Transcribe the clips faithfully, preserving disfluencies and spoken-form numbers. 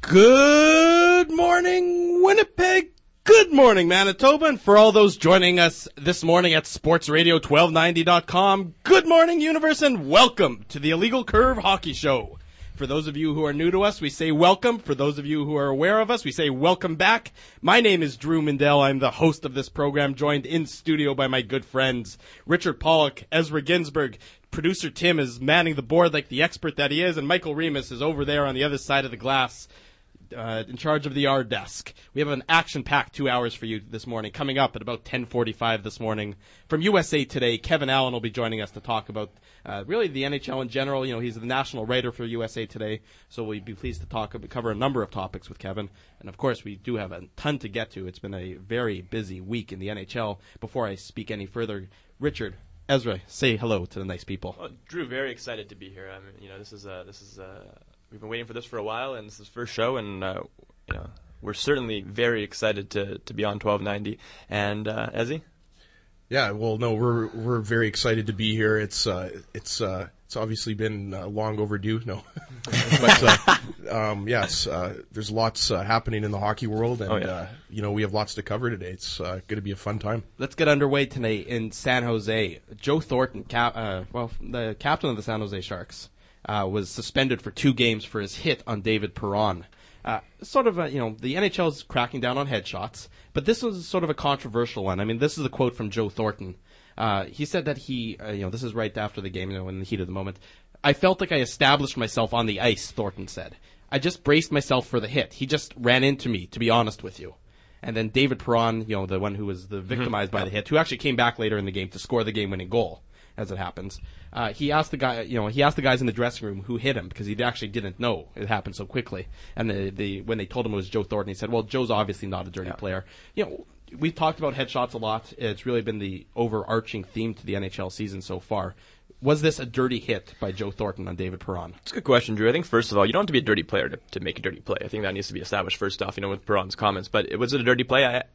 Good morning, Winnipeg. Good morning, Manitoba. And for all those joining us this morning at sports radio twelve ninety dot com, good morning, universe, and welcome to the Illegal Curve Hockey Show. For those of you who are new to us, we say welcome. For those of you who are aware of us, we say welcome back. My name is Drew Mindell. I'm the host of this program, joined in studio by my good friends, Richard Pollock, Ezra Ginsburg. Producer Tim is manning the board like the expert that he is, and Michael Remus is over there on the other side of the glass, uh, in charge of the R desk. We have an action-packed two hours for you this morning, coming up at about ten forty-five this morning. From U S A Today, Kevin Allen will be joining us to talk about uh, really the N H L in general. You know, he's the national writer for U S A Today, so we'd be pleased to talk cover a number of topics with Kevin. And of course, we do have a ton to get to. It's been a very busy week in the N H L. Before I speak any further, Richard, Ezra, say hello to the nice people. Well, Drew, very excited to be here. I mean, you know, this is uh, this is uh, we've been waiting for this for a while, and this is the first show, and uh, you know, we're certainly very excited to to be on twelve ninety. And uh, Ezzy? Yeah, well, no, we're we're very excited to be here. It's uh, it's uh, it's obviously been uh, long overdue. No, but uh, um, yes, uh, there's lots uh, happening in the hockey world, and oh, yeah. uh, you know we have lots to cover today. It's uh, going to be a fun time. Let's get underway tonight in San Jose. Joe Thornton, cap- uh, well, the captain of the San Jose Sharks, uh, was suspended for two games for his hit on David Perron. Uh, sort of a, you know, the N H L is cracking down on headshots, but this was sort of a controversial one. I mean, this is a quote from Joe Thornton. Uh, he said that he, uh, you know, this is right after the game, you know, in the heat of the moment. I felt like I established myself on the ice, Thornton said. I just braced myself for the hit. He just ran into me, to be honest with you. And then David Perron, you know, the one who was the victimized mm-hmm. by the hit, who actually came back later in the game to score the game-winning goal, as it happens. Uh, he asked the guy, you know, he asked the guys in the dressing room who hit him because he actually didn't know it happened so quickly. And the, the when they told him it was Joe Thornton, he said, "Well, Joe's obviously not a dirty yeah. player." You know, we've talked about headshots a lot. It's really been the overarching theme to the N H L season so far. Was this a dirty hit by Joe Thornton on David Perron? It's a good question, Drew. I think, first of all, you don't have to be a dirty player to, to make a dirty play. I think that needs to be established first off, you know, with Perron's comments. But was it a dirty play? I,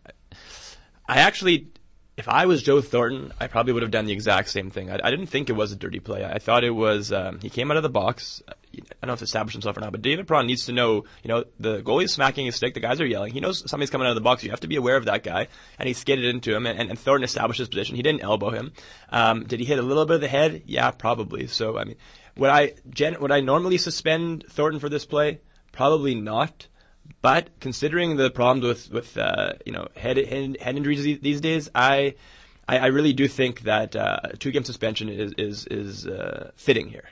I actually... If I was Joe Thornton, I probably would have done the exact same thing. I, I didn't think it was a dirty play. I thought it was, um, he came out of the box. I don't know if to establish himself or not, but David Perron needs to know, you know, the goalie's smacking his stick, the guys are yelling. He knows somebody's coming out of the box. You have to be aware of that guy. And he skidded into him, and, and, and Thornton established his position. He didn't elbow him. Um, did he hit a little bit of the head? Yeah, probably. So, I mean, would I, gen- would I normally suspend Thornton for this play? Probably not. But considering the problems with, with uh, you know, head, head, head injuries these, these days, I... I, I really do think that uh, a two-game suspension is is is uh, fitting here.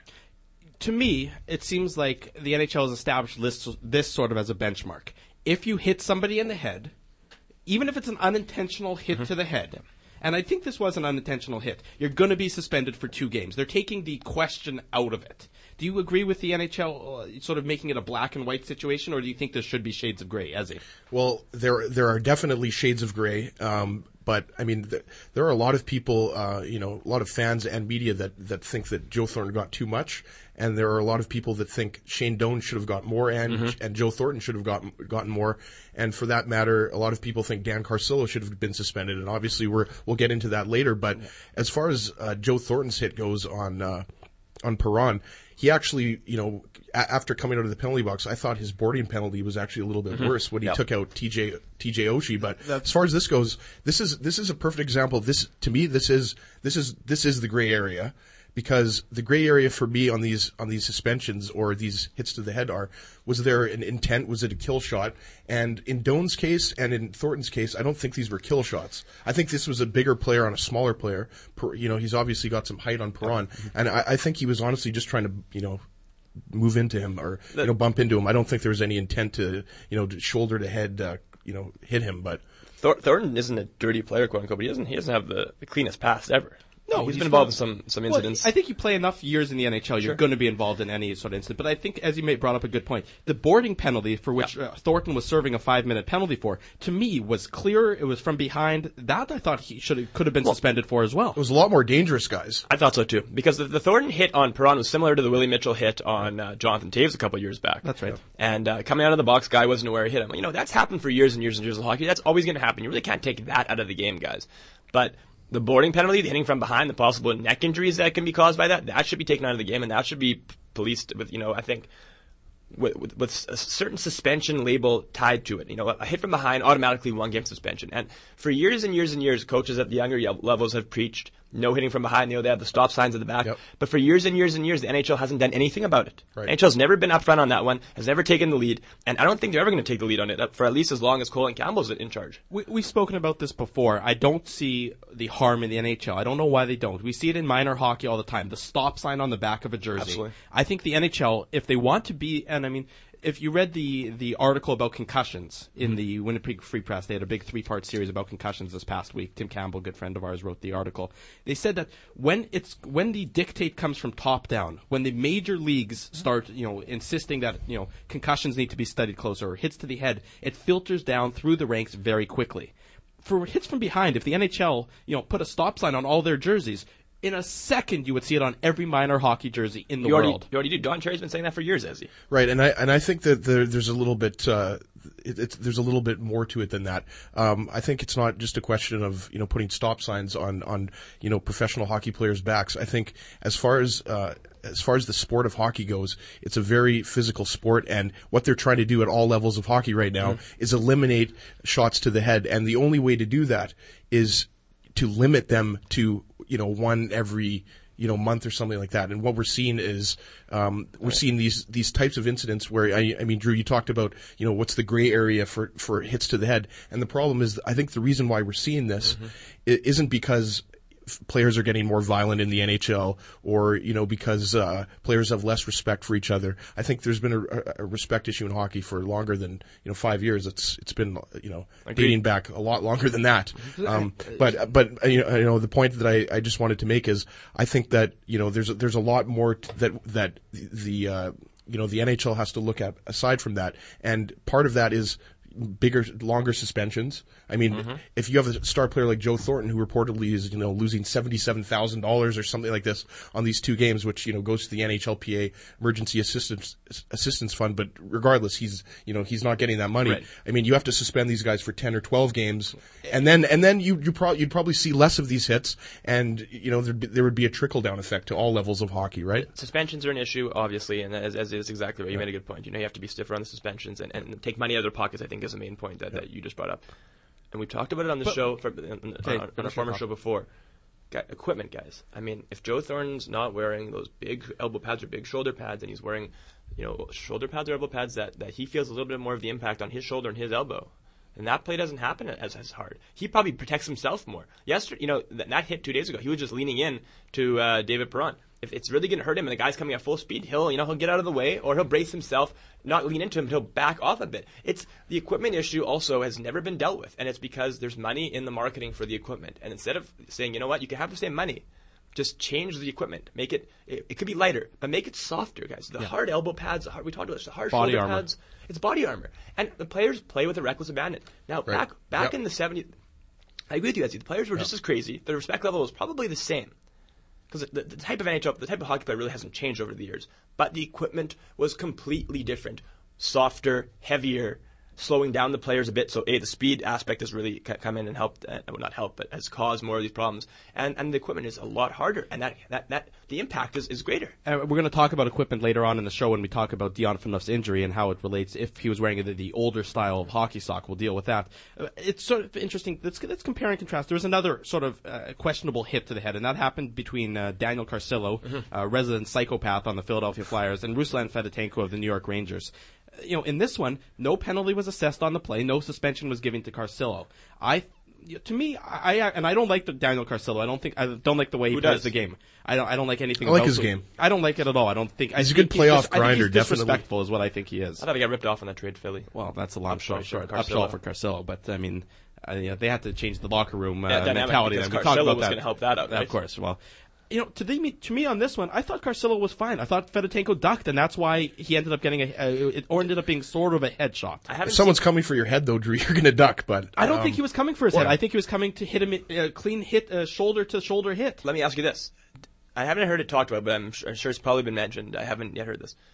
To me, it seems like the N H L has established this, this sort of as a benchmark. If you hit somebody in the head, even if it's an unintentional hit mm-hmm. to the head, and I think this was an unintentional hit, you're going to be suspended for two games. They're taking the question out of it. Do you agree with the N H L uh, sort of making it a black and white situation, or do you think there should be shades of gray, Ezzy? Well, there there are definitely shades of gray. Um, But, I mean, th- there are a lot of people, uh, you know, a lot of fans and media that, that think that Joe Thornton got too much. And there are a lot of people that think Shane Doan should have got more and mm-hmm. and Joe Thornton should have gotten, gotten more. And for that matter, a lot of people think Dan Carcillo should have been suspended. And obviously we're, we'll get into that later. But yeah. as far as uh, Joe Thornton's hit goes on uh, on Perron, he actually, you know, a- after coming out of the penalty box, I thought his boarding penalty was actually a little bit mm-hmm. worse when he yep. took out T J T J Oshie. But That's, as far as this goes, this is this is a perfect example. This to me, this is this is this is the gray area, because the gray area for me on these on these suspensions or these hits to the head are: was there an intent? Was it a kill shot? And in Doan's case and in Thornton's case, I don't think these were kill shots. I think this was a bigger player on a smaller player. Per, you know, he's obviously got some height on Perron, and I, I think he was honestly just trying to, you know, move into him or you know bump into him. I don't think there was any intent to, you know, to shoulder to head, uh, you know, hit him. But Thor- Thornton isn't a dirty player, quote unquote. But he doesn't he doesn't have the, the cleanest past ever. No, he's, he's been involved in some, some incidents. Well, I think you play enough years in the N H L, you're sure. going to be involved in any sort of incident. But I think, as you may brought up a good point, the boarding penalty for which yeah. uh, Thornton was serving a five-minute penalty for, to me, was clear. It was from behind. That I thought he should could have been well, suspended for as well. It was a lot more dangerous, guys. I thought so too, because the, the Thornton hit on Perron was similar to the Willie Mitchell hit on uh, Jonathan Toews a couple of years back. That's right. And uh, coming out of the box, guy wasn't aware he hit him. You know, that's happened for years and years and years in hockey. That's always going to happen. You really can't take that out of the game, guys. But the boarding penalty, the hitting from behind, the possible neck injuries that can be caused by that, that should be taken out of the game, and that should be policed with, you know, I think, with, with, with a certain suspension label tied to it. You know, a hit from behind automatically one game suspension. And for years and years and years, coaches at the younger levels have preached no hitting from behind. You know, they have the stop signs at the back. Yep. But for years and years and years, the N H L hasn't done anything about it. Right. N H L's never been upfront on that one, has never taken the lead, and I don't think they're ever going to take the lead on it for at least as long as Colin Campbell's in charge. We, we've spoken about this before. I don't see the harm in the N H L. I don't know why they don't. We see it in minor hockey all the time. The stop sign on the back of a jersey. Absolutely. I think the N H L, if they want to be, and I mean, if you read the, the article about concussions in the Winnipeg Free Press, they had a big three-part series about concussions this past week. Tim Campbell, a good friend of ours, wrote the article. They said that when it's when the dictate comes from top down, when the major leagues start, you know, insisting that, you know, concussions need to be studied closer or hits to the head, it filters down through the ranks very quickly. For hits from behind, if the N H L, you know, put a stop sign on all their jerseys, in a second, you would see it on every minor hockey jersey in the you already, world. You already do. Don Cherry's been saying that for years, has he? Right, and I and I think that there, there's a little bit uh, it, it's, there's a little bit more to it than that. Um, I think it's not just a question of you know putting stop signs on on you know professional hockey players' backs. I think as far as uh, as far as the sport of hockey goes, it's a very physical sport, and what they're trying to do at all levels of hockey right now mm. is eliminate shots to the head, and the only way to do that is to limit them to you know one every you know month or something like that. And what we're seeing is um, we're seeing these these types of incidents where I, I mean, Drew, you talked about you know what's the gray area for for hits to the head, and the problem is I think the reason why we're seeing this mm-hmm. isn't because players are getting more violent in the N H L, or you know because uh, players have less respect for each other. I think there's been a, a respect issue in hockey for longer than you know five years. It's it's been you know Agreed. dating back a lot longer than that. Um, but but you know, you know the point that I, I just wanted to make is I think that you know there's a, there's a lot more t- that that the uh, you know the N H L has to look at aside from that, and part of that is bigger, longer suspensions. I mean, mm-hmm. if you have a star player like Joe Thornton, who reportedly is, you know, losing seventy-seven thousand dollars or something like this on these two games, which, you know, goes to the N H L P A Emergency Assistance Assistance Fund, but regardless, he's, you know, he's not getting that money. Right. I mean, you have to suspend these guys for ten or twelve games, and then, and then you, you pro- you'd probably see less of these hits, and, you know, there'd be, there would be a trickle-down effect to all levels of hockey, right? Suspensions are an issue, obviously, and as, as is exactly right. You right. made a good point. You know, you have to be stiffer on the suspensions and, and take money out of their pockets, I think, is the main point that, yeah. that you just brought up. And we've talked about it on the but, show, for, on, okay, on, on our former show before. Got equipment, guys. I mean, if Joe Thornton's not wearing those big elbow pads or big shoulder pads, and he's wearing, you know, shoulder pads or elbow pads that, that he feels a little bit more of the impact on his shoulder and his elbow, and that play doesn't happen as as hard. He probably protects himself more. Yesterday, you know, that, that hit two days ago, he was just leaning in to uh, David Perron. If it's really going to hurt him and the guy's coming at full speed, he'll, you know, he'll get out of the way, or he'll brace himself, not lean into him, he'll back off a bit. It's the equipment issue also has never been dealt with, and it's because there's money in the marketing for the equipment. And instead of saying, you know what, you can have the same money, just change the equipment, make it, it, it could be lighter, but make it softer, guys. The yeah. hard elbow pads, the hard, we talked about this, the hard body shoulder armor. pads, it's body armor. And the players play with a reckless abandon. Now, right. back back yep. in the seventies, I agree with you, Ezzy, the players were yep. just as crazy. The respect level was probably the same. Because the, the type of N H L, the type of hockey player really hasn't changed over the years. But the equipment was completely different. Softer, heavier, slowing down the players a bit. So, A, the speed aspect has really come in and helped, uh, well, not helped, but has caused more of these problems. And and the equipment is a lot harder. And that, that, that the impact is, is greater. Uh, we're going to talk about equipment later on in the show when we talk about Dion Phaneuf's injury and how it relates. If he was wearing the, the older style of hockey sock, we'll deal with that. Uh, it's sort of interesting. Let's, let's compare and contrast. There was another sort of uh, questionable hit to the head, and that happened between uh, Daniel Carcillo, mm-hmm. a resident psychopath on the Philadelphia Flyers, and Ruslan Fedotenko of the New York Rangers. You know, in this one, no penalty was assessed on the play. No suspension was given to Carcillo. I, to me, I, I and I don't like the Daniel Carcillo. I don't think I don't like the way he Who plays does? the game. I don't. I don't like anything. I like about his it. game. I don't like it at all. I don't think he's I a good think playoff he's dis- grinder. I think he's definitely disrespectful is what I think he is. I thought he got ripped off on that trade, Philly. Well, that's a long shot sure, short upshot for Carcillo, but I mean, uh, you know, they had to change the locker room uh, yeah, mentality. Because we Carcillo talked about was that. going to help that out, right? Of course. Well. You know, to, the, to me on this one, I thought Carcillo was fine. I thought Fedotenko ducked, and that's why he ended up getting a, a it or ended up being sort of a headshot. If someone's seen, coming for your head, though, Drew, you're going to duck. But I don't um, think he was coming for his well, head. I think he was coming to hit him, a uh, clean hit, uh, shoulder to shoulder hit. Let me ask you this: I haven't heard it talked about, but I'm sure, I'm sure it's probably been mentioned. I haven't yet heard this.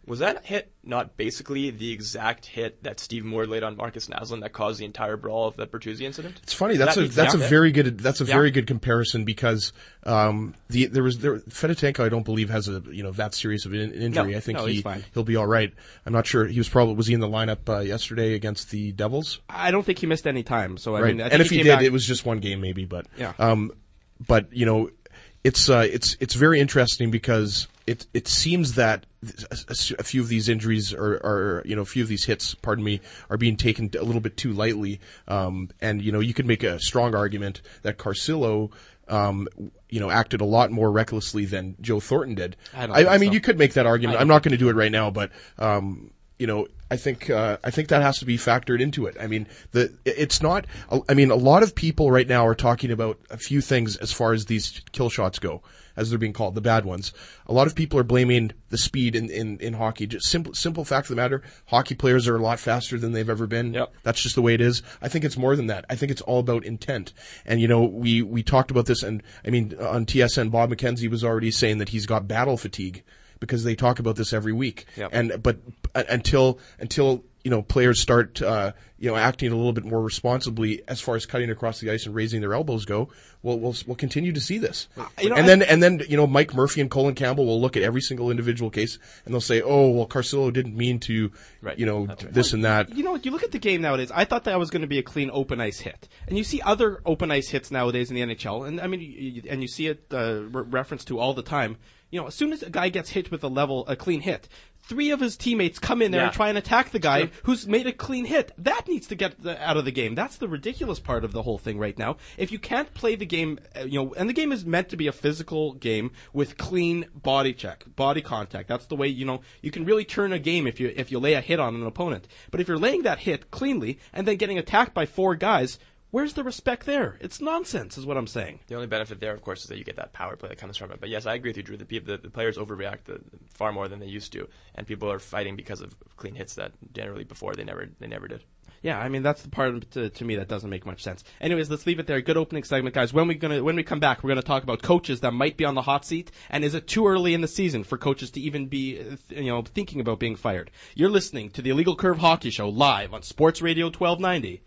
Was that hit not basically the exact hit that Steve Moore laid on Marcus Naslund that caused the entire brawl of the Bertuzzi incident? It's funny. That's that, a that's yeah, a very good that's a yeah. very good comparison because um, the there was there Fedotenko I don't believe has a you know that serious of an injury. No, I think no, he he's fine. He'll be all right. I'm not sure he was probably was he in the lineup uh, yesterday against the Devils? I don't think he missed any time. So I right. mean, I and think if he, he did, back. It was just one game maybe. But yeah. Um, but you know, it's uh, it's it's very interesting because it it seems that a, a few of these injuries are, are, you know, a few of these hits, pardon me, are being taken a little bit too lightly. Um, and, you know, you could make a strong argument that Carcillo, um, you know, acted a lot more recklessly than Joe Thornton did. I, don't I, I mean, so. you could make that argument. I'm not going to do it right now, but, um, you know, I think, uh, I think that has to be factored into it. I mean, the, it's not, I mean, a lot of people right now are talking about a few things as far as these kill shots go, as they're being called, the bad ones. A lot of people are blaming the speed in, in, in hockey. Just simple, simple fact of the matter, hockey players are a lot faster than they've ever been. Yep. That's just the way it is. I think it's more than that. I think it's all about intent. And, you know, we, we talked about this, and, I mean, on T S N, Bob McKenzie was already saying that he's got battle fatigue, because they talk about this every week. Yep. And, but, uh, until, until, you know, players start, uh, you know, acting a little bit more responsibly as far as cutting across the ice and raising their elbows go, we'll, we'll, we'll continue to see this. Uh, you know, and I, then, and then, you know, Mike Murphy and Colin Campbell will look at every single individual case and they'll say, oh, well, Carcillo didn't mean to, right. you know, right. this and that. You know, you look at the game nowadays, I thought that was going to be a clean open ice hit. And you see other open ice hits nowadays in the N H L, and I mean, you, and you see it, uh, re- referenced to all the time. You know, as soon as a guy gets hit with a level, a clean hit, three of his teammates come in there yeah. and try and attack the guy sure. who's made a clean hit. That needs to get the, out of the game. That's the ridiculous part of the whole thing right now. If you can't play the game, uh, you know, and the game is meant to be a physical game with clean body check, body contact. That's the way, you know, you can really turn a game if you if you lay a hit on an opponent. But if you're laying that hit cleanly and then getting attacked by four guys, where's the respect there? It's nonsense, is what I'm saying. The only benefit there, of course, is that you get that power play that comes from it. But yes, I agree with you, Drew. The, people, the, the players overreact the, far more than they used to, and people are fighting because of clean hits that generally before they never they never did. Yeah, I mean that's the part of, to, to me that doesn't make much sense. Anyways, let's leave it there. Good opening segment, guys. When we gonna when we come back, we're gonna talk about coaches that might be on the hot seat, and is it too early in the season for coaches to even be you know thinking about being fired? You're listening to the Illegal Curve Hockey Show live on Sports Radio twelve ninety.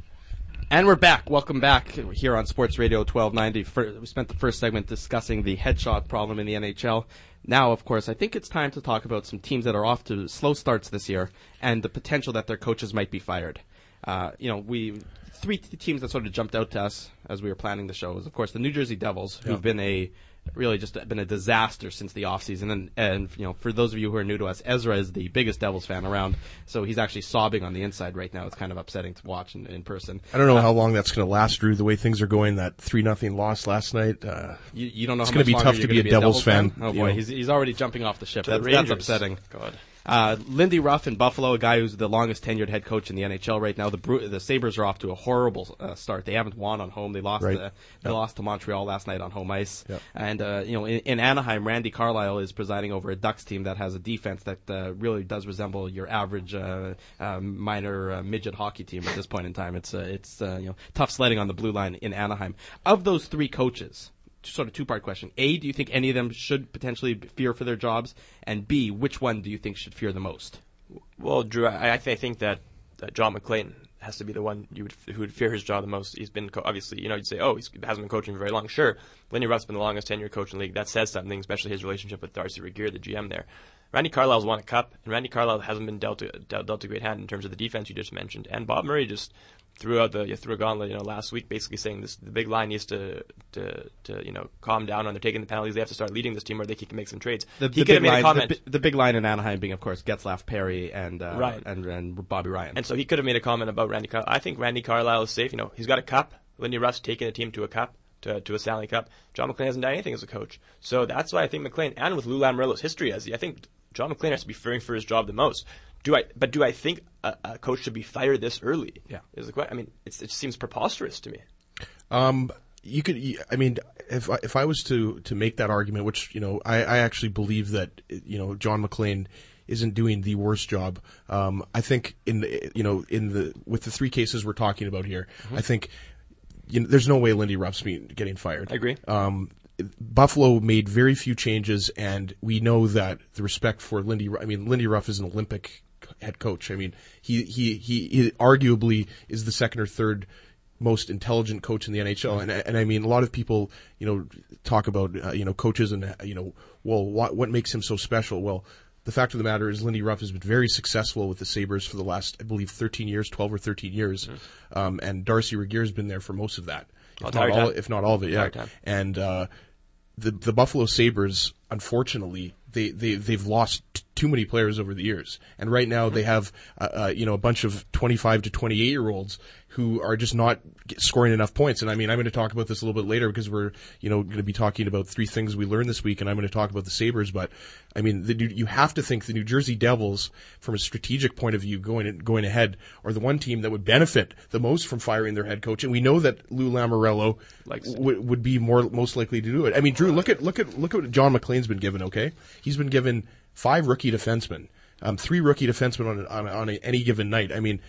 And we're back. Welcome back here on Sports Radio twelve ninety. We spent the first segment discussing the headshot problem in the N H L. Now, of course, I think it's time to talk about some teams that are off to slow starts this year and the potential that their coaches might be fired. Uh, you know, we three teams that sort of jumped out to us as we were planning the show was, of course, the New Jersey Devils, who've yeah. been a really just been a disaster since the offseason. And, and, you know, for those of you who are new to us, Ezra is the biggest Devils fan around, so he's actually sobbing on the inside right now. It's kind of upsetting to watch in, in person. I don't know uh, how long that's going to last, Drew, the way things are going. That three nothing loss last night. Uh, you, you don't know it's how much going to be tough to be a be Devils, Devils fan. fan. Oh, boy, he's, he's already jumping off the ship. That's, the that's upsetting. God. Uh, Lindy Ruff in Buffalo, a guy who's the longest tenured head coach in the N H L right now. The Bru- the Sabres are off to a horrible uh, start. They haven't won on home. They lost. Right. Uh, they yep. lost to Montreal last night on home ice. Yep. And uh, you know, in, in Anaheim, Randy Carlyle is presiding over a Ducks team that has a defense that uh, really does resemble your average uh, uh, minor uh, midget hockey team at this point in time. It's uh, it's uh, you know tough sledding on the blue line in Anaheim. Of those three coaches, sort of two-part question. A, do you think any of them should potentially fear for their jobs? And B, which one do you think should fear the most? Well, Drew, I, I think that uh, John McClain has to be the one you would, who would fear his job the most. He's been, co- obviously, you know, you'd say, oh, he hasn't been coaching for very long. Sure, Lindy Ruff's been the longest tenured coach in the league. That says something, especially his relationship with Darcy Regier, the G M there. Randy Carlyle's won a cup, and Randy Carlyle hasn't been dealt a, dealt, dealt a great hand in terms of the defense you just mentioned. And Bob Murray just threw out the threw a gauntlet, you know, last week, basically saying this: the big line needs to to, to you know calm down on they're taking the penalties. They have to start leading this team, or they can make some trades. The, he the could have made line, a comment. The, the big line in Anaheim being, of course, Getzlaf, Perry, and uh, right. and and Bobby Ryan. And so he could have made a comment about Randy Carlyle. I think Randy Carlyle is safe. You know, he's got a cup. Lindy Ruff's taken a team to a cup. To, to a Stanley Cup. John McClain hasn't done anything as a coach. So that's why I think McClain, and with Lou Lamoriello's history as he, I think John McClain has to be fearing for his job the most. Do I? But do I think a, a coach should be fired this early? Yeah. Is the question. I mean, it's, it seems preposterous to me. Um, you could. I mean, if I, if I was to to make that argument, which you know, I, I actually believe that you know John McClain isn't doing the worst job. Um, I think in the, you know in the with the three cases we're talking about here, mm-hmm. I think. You know, there's no way Lindy Ruff's being, getting fired. I agree. Um, Buffalo made very few changes, and we know that the respect for Lindy, I mean, Lindy Ruff is an Olympic head coach. I mean, he, he, he, he arguably is the second or third most intelligent coach in the N H L. And, and I mean, a lot of people, you know, talk about, uh, you know, coaches and, uh, you know, well, what, what makes him so special? Well, the fact of the matter is Lindy Ruff has been very successful with the Sabres for the last, I believe, thirteen years, twelve or thirteen years. Mm-hmm. Um, and Darcy Regeer's been there for most of that. If not all, if not all of it, yeah. And, uh, the, the Buffalo Sabres, unfortunately, they, they, they've lost t- too many players over the years. And right now they have, uh, uh, you know, a bunch of twenty-five to twenty-eight year olds who are just not scoring enough points. And I mean, I'm going to talk about this a little bit later because we're, you know, going to be talking about three things we learned this week, and I'm going to talk about the Sabres. But I mean, the, you have to think the New Jersey Devils, from a strategic point of view, going going ahead, are the one team that would benefit the most from firing their head coach. And we know that Lou Lamoriello w- would be more most likely to do it. I mean, Drew, look at look at look at what John McLean's been given. Okay, he's been given five rookie defensemen, um, three rookie defensemen on on, on a, any given night. I mean,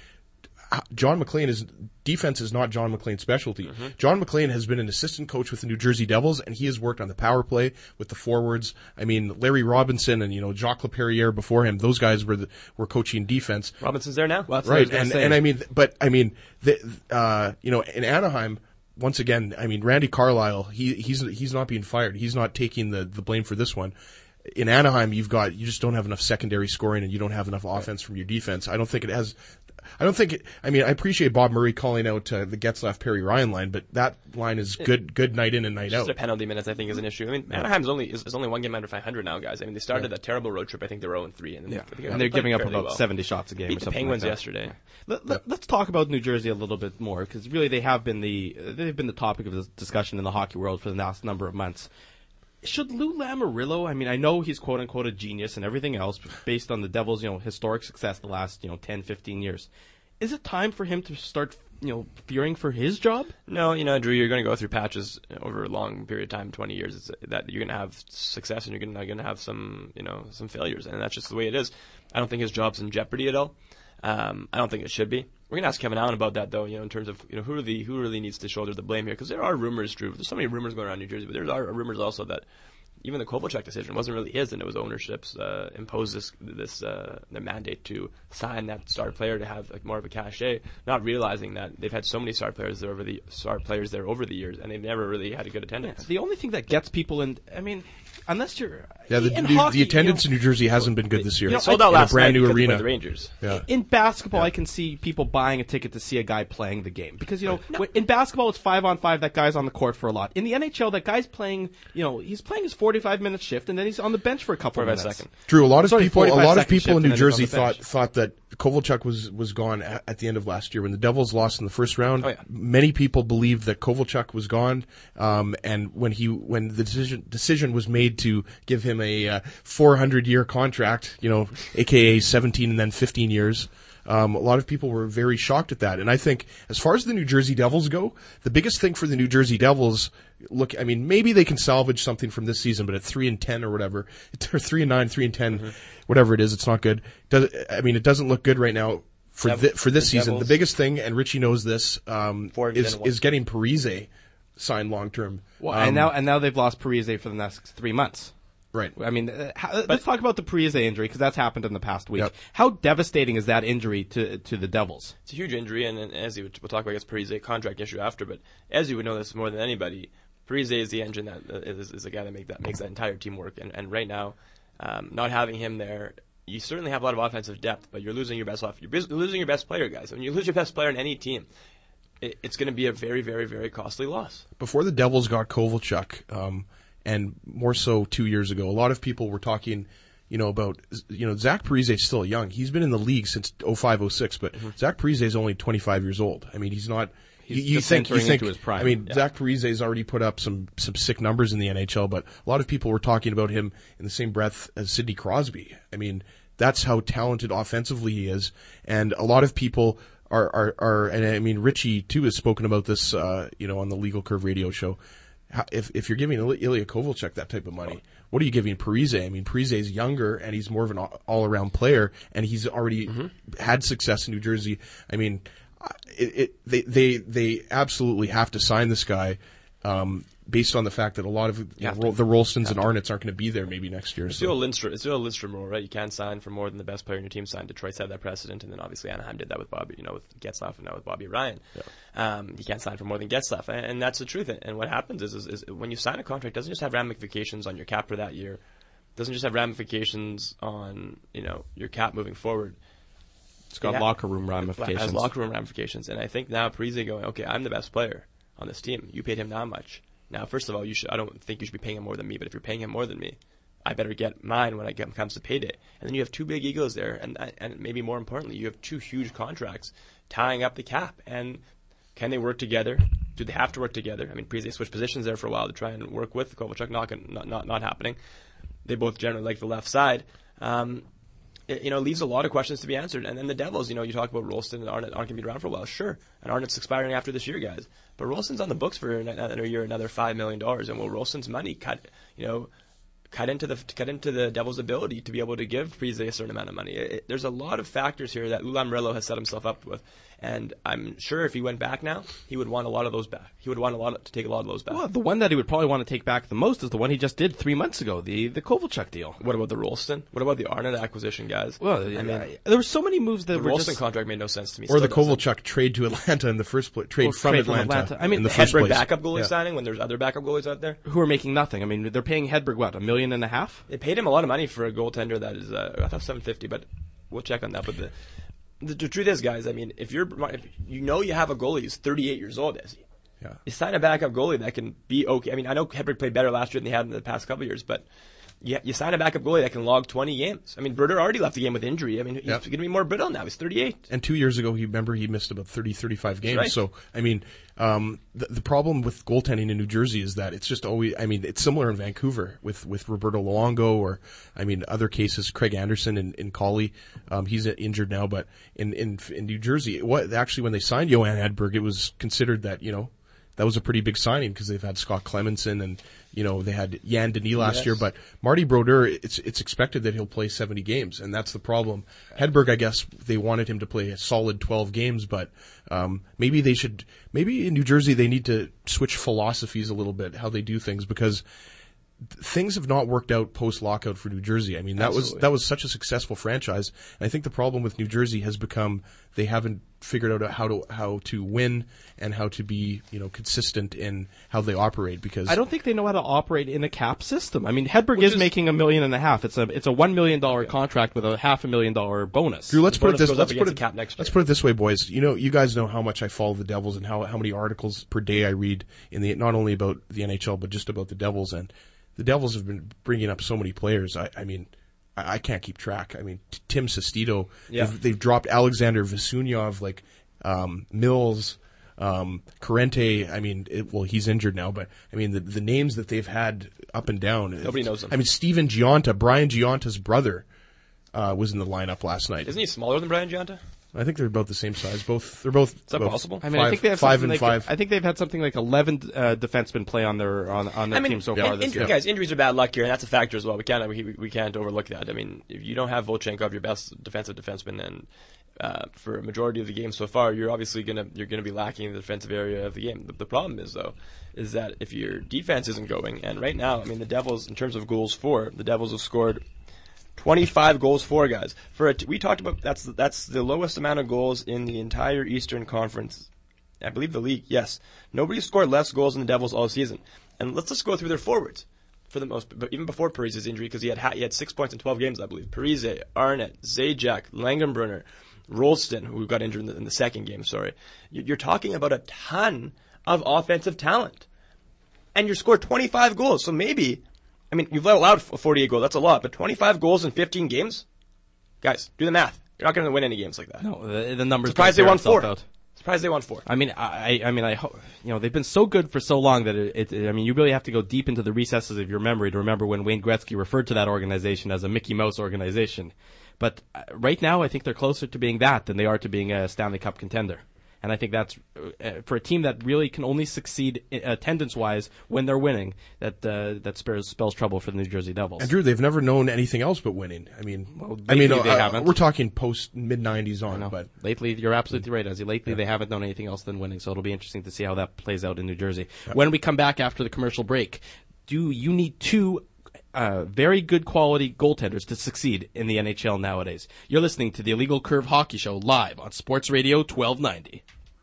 John McLean is defense is not John McLean's specialty. Mm-hmm. John McLean has been an assistant coach with the New Jersey Devils, and he has worked on the power play with the forwards. I mean, Larry Robinson and, you know, Jacques Laperriere before him, those guys were the, were coaching defense. Robinson's there now, well, that's right? And say. and I mean, but I mean, the, uh, you know, in Anaheim, once again, I mean, Randy Carlyle, he he's he's not being fired. He's not taking the the blame for this one. In Anaheim, you've got you just don't have enough secondary scoring, and you don't have enough offense from your defense. I don't think it has. I don't think it, I mean, I appreciate Bob Murray calling out uh, the Getzlaff Perry Ryan line, but that line is good, good night in and night just out. Just penalty minutes, I think, is an issue. I mean, Anaheim's only is, is only one game under five hundred now, guys. I mean, they started yeah. a terrible road trip. I think they were oh and three, and, yeah. they, and they're giving up about well. seventy shots a game. Beat or the something Penguins like yesterday. Let, let, yeah. Let's talk about New Jersey a little bit more, because really they have been the they've been the topic of this discussion in the hockey world for the last number of months. Should Lou Lamoriello, I mean, I know he's quote unquote a genius and everything else based on the Devils, you know, historic success the last, you know, ten, fifteen years. Is it time for him to start, you know, fearing for his job? No, you know, Drew, you're going to go through patches over a long period of time, twenty years, it's, that you're going to have success and you're going to, going to have some, you know, some failures, and that's just the way it is. I don't think his job's in jeopardy at all. Um, I don't think it should be. We're going to ask Kevin Allen about that, though, you know, in terms of, you know, who really, who really needs to shoulder the blame here, because there are rumors, Drew. There's so many rumors going around New Jersey, but there are rumors also that even the Kovalchuk decision wasn't really his, and it was ownership's uh, imposed this this uh, the mandate to sign that star player to have like more of a cachet, not realizing that they've had so many star players there over the star players there over the years, and they've never really had a good attendance. Yeah, the only thing that gets people in, I mean, unless you're yeah, the, the, hockey, the attendance you know, in New Jersey hasn't been good this year. You know, sold out in last a brand night new arena. With the Rangers. Yeah. In basketball, yeah. I can see people buying a ticket to see a guy playing the game because you know no. when, in basketball it's five on five. That guy's on the court for a lot. In the N H L, that guy's playing. You know, he's playing his forty-five minute shift and then he's on the bench for a couple of minutes. Seconds. Drew, a lot of Sorry, people, a lot of people in New Jersey on thought thought that Kovalchuk was was gone at, at the end of last year when the Devils lost in the first round. Oh, yeah. Many people believed that Kovalchuk was gone, um, and when he when the decision decision was made to give him a uh, four hundred year contract, you know, aka seventeen and then fifteen years. Um, a lot of people were very shocked at that. And I think as far as the New Jersey Devils go, the biggest thing for the New Jersey Devils, look, I mean, maybe they can salvage something from this season, but at three and ten or whatever, or three and nine, three and ten, mm-hmm. whatever it is, it's not good. Does, I mean, it doesn't look good right now for Dev- thi- for this season. Devils. The biggest thing, and Richie knows this, um, is is getting Parise signed long term. Well, um, and now and now they've lost Parise for the next three months. Right. I mean, uh, how, let's talk about the Parise injury because that's happened in the past week. Yep. How devastating is that injury to to the Devils? It's a huge injury, and, and as you would, we'll talk about, I guess, Parise contract issue after. But as you would know this more than anybody, Parise is the engine that uh, is, is the guy that make that makes that entire team work. And, and right now, um, not having him there, you certainly have a lot of offensive depth, but you're losing your best off. You're losing your best player, guys. When you lose your best player in any team, it, it's going to be a very, very, very costly loss. Before the Devils got Kovalchuk, um, and more so two years ago, a lot of people were talking, you know, about, you know, Zach Parise is still young. He's been in the league since oh five oh six, but mm-hmm. Zach Parise is only twenty-five years old. I mean, he's not, he's you, you think, you think, into his prime. I mean, yeah. Zach Parise has already put up some, some sick numbers in the N H L, but a lot of people were talking about him in the same breath as Sidney Crosby. I mean, that's how talented offensively he is. And a lot of people are, are, are, and I mean, Richie too has spoken about this, uh, you know, on the Legal Curve radio show. If if you're giving Ilya Kovalchuk that type of money, what are you giving Parise? I mean, Parise is younger and he's more of an all-around player, and he's already mm-hmm. had success in New Jersey. I mean, it, it they they they absolutely have to sign this guy. Um, based on the fact that a lot of you Yeah. know, the Rolstons and Arnott's aren't going to be there maybe next year. It's So. the old Lindstrom, it's the old Lindstrom rule, right? You can't sign for more than the best player in your team signed. Detroit set that precedent, and then obviously Anaheim did that with Bobby, you know, with Getzlaf and now with Bobby Ryan. Yeah. Um, you can't sign for more than Getzlaf, and, and that's the truth. And what happens is, is, is when you sign a contract, it doesn't just have ramifications on your cap for that year. It doesn't just have ramifications on, you know, your cap moving forward. It's got Yeah. locker room It ramifications. has locker room ramifications, and I think now Parise going, okay, I'm the best player on this team. You paid him that much. Now, first of all, you should. I don't think you should be paying him more than me. But if you're paying him more than me, I better get mine when it comes to payday. And then you have two big egos there, and and maybe more importantly, you have two huge contracts tying up the cap. And can they work together? Do they have to work together? I mean, Parise switched positions there for a while to try and work with Kovalchuk. Not not not, not happening. They both generally like the left side. Um, It, you know, leaves a lot of questions to be answered. And then the Devils, you know, you talk about Rolston and Arnott aren't going to be around for a while. Sure. And Arnott's expiring after this year, guys. But Rolston's on the books for another year, another five million dollars. And will Rolston's money cut, you know, cut into the cut into the Devils' ability to be able to give Parise a certain amount of money? It, it, there's a lot of factors here that Ulam Rillo has set himself up with. And I'm sure if he went back now, he would want a lot of those back. He would want a lot of, to take a lot of those back. Well, the one that he would probably want to take back the most is the one he just did three months ago, the the Kovalchuk deal. What about the Rolston? What about the Arnott acquisition, guys? Well, I mean, I, there were so many moves that the were Rolston just contract made no sense to me. Or Still the doesn't. Kovalchuk trade to Atlanta in the first place, trade, Well, from, trade from Atlanta Atlanta. I mean, in the the first Hedberg place. backup goalie Yeah. signing when there's other backup goalies out there. who are making nothing. I mean, they're paying Hedberg what, a million and a half? They paid him a lot of money for a goaltender that is, uh, I thought seven fifty, but we'll check on that. But the, the the truth is, guys, I mean, if you're if you know you have a goalie who's thirty-eight years old, is he? Yeah. You sign a backup goalie that can be okay. I mean, I know Hedberg played better last year than he had in the past couple of years, but you, you sign a backup goalie that can log twenty games. I mean, Brodeur already left the game with injury. I mean, he's Yep. going to be more brittle now. He's thirty-eight. And two years ago, he remember he missed about thirty, thirty-five games. right. So, I mean, um, the, the problem with goaltending in New Jersey is that it's just always, I mean, it's similar in Vancouver with, with Roberto Luongo or, I mean, other cases, Craig Anderson in, in Cali. Um, he's injured now, but in, in, in New Jersey, what, actually when they signed Johan Hedberg, it was considered that, you know, that was a pretty big signing because they've had Scott Clemenson and, you know, they had Jan Denis last Yes. year, but Marty Brodeur, it's, it's expected that he'll play seventy games, and that's the problem. Hedberg, I guess, they wanted him to play a solid twelve games, but, um, maybe they should, maybe in New Jersey they need to switch philosophies a little bit, how they do things, because things have not worked out post-lockout for New Jersey. I mean, that Absolutely. was that was such a successful franchise. And I think the problem with New Jersey has become they haven't figured out how to how to win and how to be, you know, consistent in how they operate. Because I don't think they know how to operate in a cap system. I mean, Hedberg Which is, is- making a million and a half. It's a it's a one million dollar contract with a half a million dollar bonus. Drew, let's The put it bonus this. goes up Let's put against it. the cap next Let's year. put it this way, boys. You know, you guys know how much I follow the Devils and how how many articles per day I read in the not only about the N H L but just about the Devils. And the Devils have been bringing up so many players. I, I mean, I, I can't keep track. I mean, t- Tim Sestito. Yeah. They've, they've dropped Alexander Vasunyov, like um, Mills, um, Corrente. I mean, it, well, he's injured now, but I mean, the the names that they've had up and down. Nobody knows them. I mean, Steven Gionta, Brian Gionta's brother, uh, was in the lineup last night. Isn't he smaller than Brian Gianta? I think they're about the same size. Both they're both. Is that possible? I mean, I think they have five something and like, five. I think they've had something like eleven uh, defensemen play on their on on their I mean, team so and- far this injury, year. guys, injuries are bad luck here, and that's a factor as well. We can't we, we can't overlook that. I mean, if you don't have Volchenkov, your best defensive defenseman, and uh, for a majority of the game so far, you're obviously gonna you're gonna be lacking in the defensive area of the game. The, the problem is though, is that if your defense isn't going, and right now, I mean, the Devils in terms of goals for, the Devils have scored twenty-five goals for, guys. For a t- we talked about that's that's the lowest amount of goals in the entire Eastern Conference. I believe the league. Yes, nobody scored less goals than the Devils all season. And let's just go through their forwards for the most, but even before Parise's injury, because he had ha- he had six points in twelve games, I believe. Parise, Arnott, Zajac, Langenbrunner, Rolston, who got injured in the, in the second game. Sorry, You- you're talking about a ton of offensive talent, and you scored twenty-five goals. So maybe. I mean, you've allowed forty-eight goals. That's a lot. But twenty-five goals in fifteen games? Guys, do the math. You're not going to win any games like that. No, the, the numbers. Surprised don't they bear won itself four. out. Surprised they won four. I mean, I, I mean, I, ho- you know, they've been so good for so long that it, it, I mean, you really have to go deep into the recesses of your memory to remember when Wayne Gretzky referred to that organization as a Mickey Mouse organization. But uh, right now, I think they're closer to being that than they are to being a Stanley Cup contender. And I think that's, uh, for a team that really can only succeed uh, attendance-wise when they're winning, that uh, that spells, spells trouble for the New Jersey Devils. And Drew, they've never known anything else but winning. I mean, well, I mean, they uh, haven't. we're talking post mid nineties on, but lately, you're absolutely right, Ezzy. Lately, yeah. they haven't known anything else than winning, so it'll be interesting to see how that plays out in New Jersey. Yeah. When we come back after the commercial break, do you need two uh, very good quality goaltenders to succeed in the N H L nowadays? You're listening to the Illegal Curve Hockey Show live on Sports Radio twelve ninety.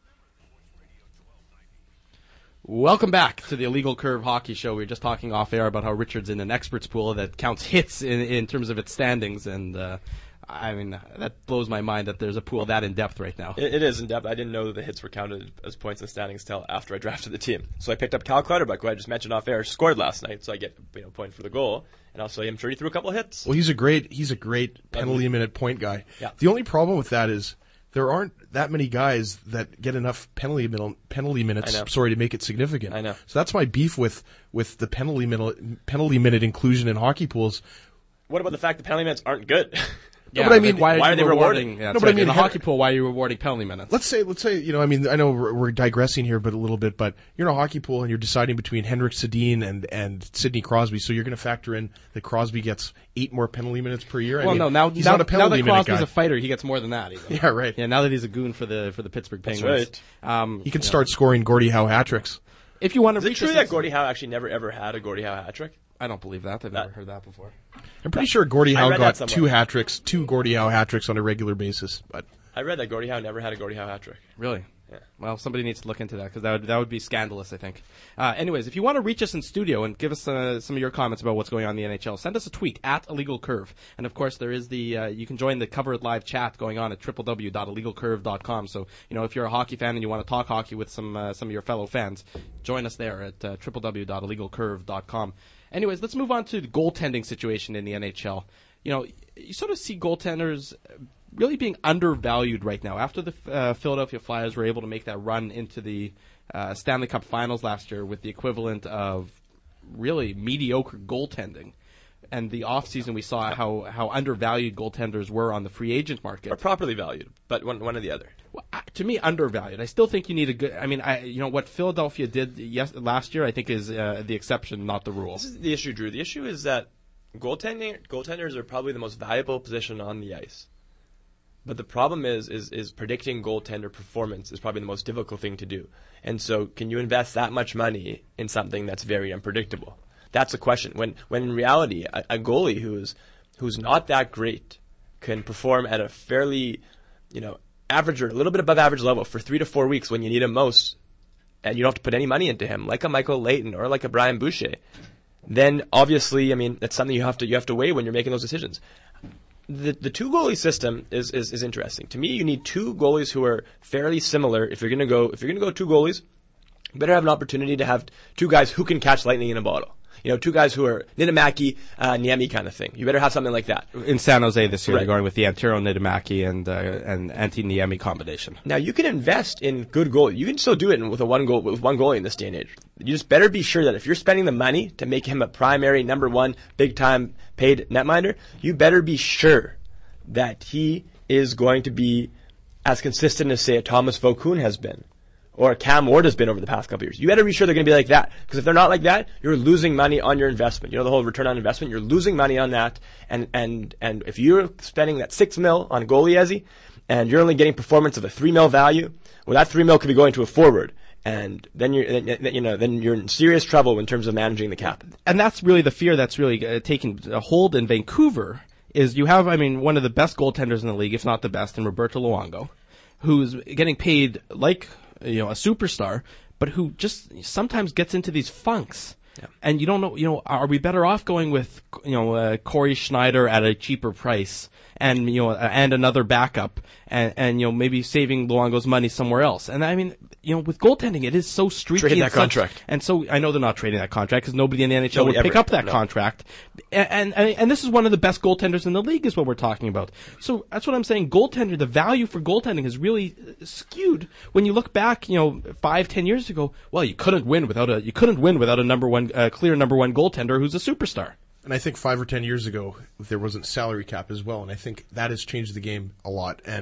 Welcome back to the Illegal Curve Hockey Show. We were just talking off air about how Richard's in an experts pool that counts hits in, in terms of its standings, and uh, I mean, that blows my mind that there's a pool that in depth right now. It, it is in depth. I didn't know that the hits were counted as points in standings till after I drafted the team. So I picked up Cal Clutterbuck, who I just mentioned off air, scored last night, so I get you know a point for the goal, and also I'm sure he threw a couple of hits. Well, he's a great he's a great penalty minute point guy. Yeah. The only problem with that is there aren't that many guys that get enough penalty minute, penalty minutes, sorry, to make it significant. I know. So that's my beef with, with the penalty minute, penalty minute inclusion in hockey pools. What about the fact that penalty minutes aren't good? Yeah, no, but I mean, why, why are, are they rewarding? rewarding? Yeah, no, but right. I mean, in a how, hockey pool, why are you rewarding penalty minutes? Let's say, let's say, you know, I mean, I know we're, we're digressing here, but a little bit, but you're in a hockey pool and you're deciding between Henrik Sedin and and Sidney Crosby, so you're going to factor in that Crosby gets eight more penalty minutes per year. Well, I mean, no, now he's now, not a penalty now that Crosby's minute guy. a fighter, he gets more than that. Even. Yeah, right. Yeah, now that he's a goon for the for the Pittsburgh Penguins, That's right. Um, he can you start know. scoring Gordie Howe hat tricks. If you want to Is it reach true us, that Gordie Howe actually never ever had a Gordie Howe hat trick? I don't believe that. I've That- never heard that before. I'm pretty sure Gordie I Howe read got that two somewhere. hat tricks, two Gordie Howe hat tricks on a regular basis, but I read that Gordie Howe never had a Gordie Howe hat trick. Really? Yeah. Well, somebody needs to look into that because that would that would be scandalous, I think. Uh, anyways, if you want to reach us in studio and give us uh, some of your comments about what's going on in the N H L, send us a tweet at Illegal Curve. And of course, there is the uh, you can join the covered live chat going on at w w w dot illegal curve dot com. So you know if you're a hockey fan and you want to talk hockey with some uh, some of your fellow fans, join us there at uh, w w w dot illegal curve dot com. Anyways, let's move on to the goaltending situation in the N H L. You know, you sort of see goaltenders really being undervalued right now. After the uh, Philadelphia Flyers were able to make that run into the uh, Stanley Cup Finals last year with the equivalent of really mediocre goaltending, and the offseason we saw how, how undervalued goaltenders were on the free agent market. Or properly valued, but one one or the other. Well, uh, to me, undervalued. I still think you need a good. I mean, I you know what Philadelphia did yes last year. I think is uh, the exception, not the rule. This is the issue, Drew. The issue is that goaltending goaltenders are probably the most valuable position on the ice. But the problem is, is, is predicting goaltender performance is probably the most difficult thing to do. And so, can you invest that much money in something that's very unpredictable? That's the question. When, when in reality, a, a goalie who's, who's not that great can perform at a fairly, you know, average or a little bit above average level for three to four weeks when you need him most, and you don't have to put any money into him, like a Michael Leighton or like a Brian Boucher, then obviously, I mean, that's something you have to you have to weigh when you're making those decisions. The the two goalie system is, is, is interesting. To me, you need two goalies who are fairly similar. If you're gonna go if you're gonna go two goalies, you better have an opportunity to have two guys who can catch lightning in a bottle. You know, two guys who are Niittymaki, uh, Niemi kind of thing. You better have something like that. In San Jose this year, Right. they're going with the Antero Niittymaki and uh, and Antti Niemi combination. Now you can invest in good goalie. You can still do it with a one goal with one goalie in this day and age. You just better be sure that if you're spending the money to make him a primary number one big time paid netminder, you better be sure that he is going to be as consistent as say a Thomas Vokoun has been, or Cam Ward has been over the past couple of years. You better be sure they're going to be like that. Because if they're not like that, you're losing money on your investment. You know the whole return on investment? You're losing money on that. And, and, and if you're spending that six mil on goalie Ezzy, and you're only getting performance of a three mil value, well that three mil could be going to a forward. And then you're, you know, then you're in serious trouble in terms of managing the cap. And that's really the fear that's really uh, taking a hold in Vancouver, is you have, I mean, one of the best goaltenders in the league, if not the best, in Roberto Luongo, who's getting paid like, you know, a superstar, but who just sometimes gets into these funks. Yeah. And you don't know, you know, are we better off going with, you know, uh, Corey Schneider at a cheaper price and, you know, uh, and another backup and, and, you know, maybe saving Luongo's money somewhere else? And I mean, you know, with goaltending, it is so streaky. Trading and that such- contract. And so I know they're not trading that contract because nobody in the N H L Nobody would pick ever. up that No. contract. And, and, and this is one of the best goaltenders in the league is what we're talking about. So that's what I'm saying. Goaltender, the value for goaltending is really uh, skewed. When you look back, you know, five, ten years ago, well, you couldn't win without a, you couldn't win without a number one, uh, clear number one goaltender who's a superstar. And I think five or ten years ago, there wasn't salary cap as well, and I think that has changed the game a lot. And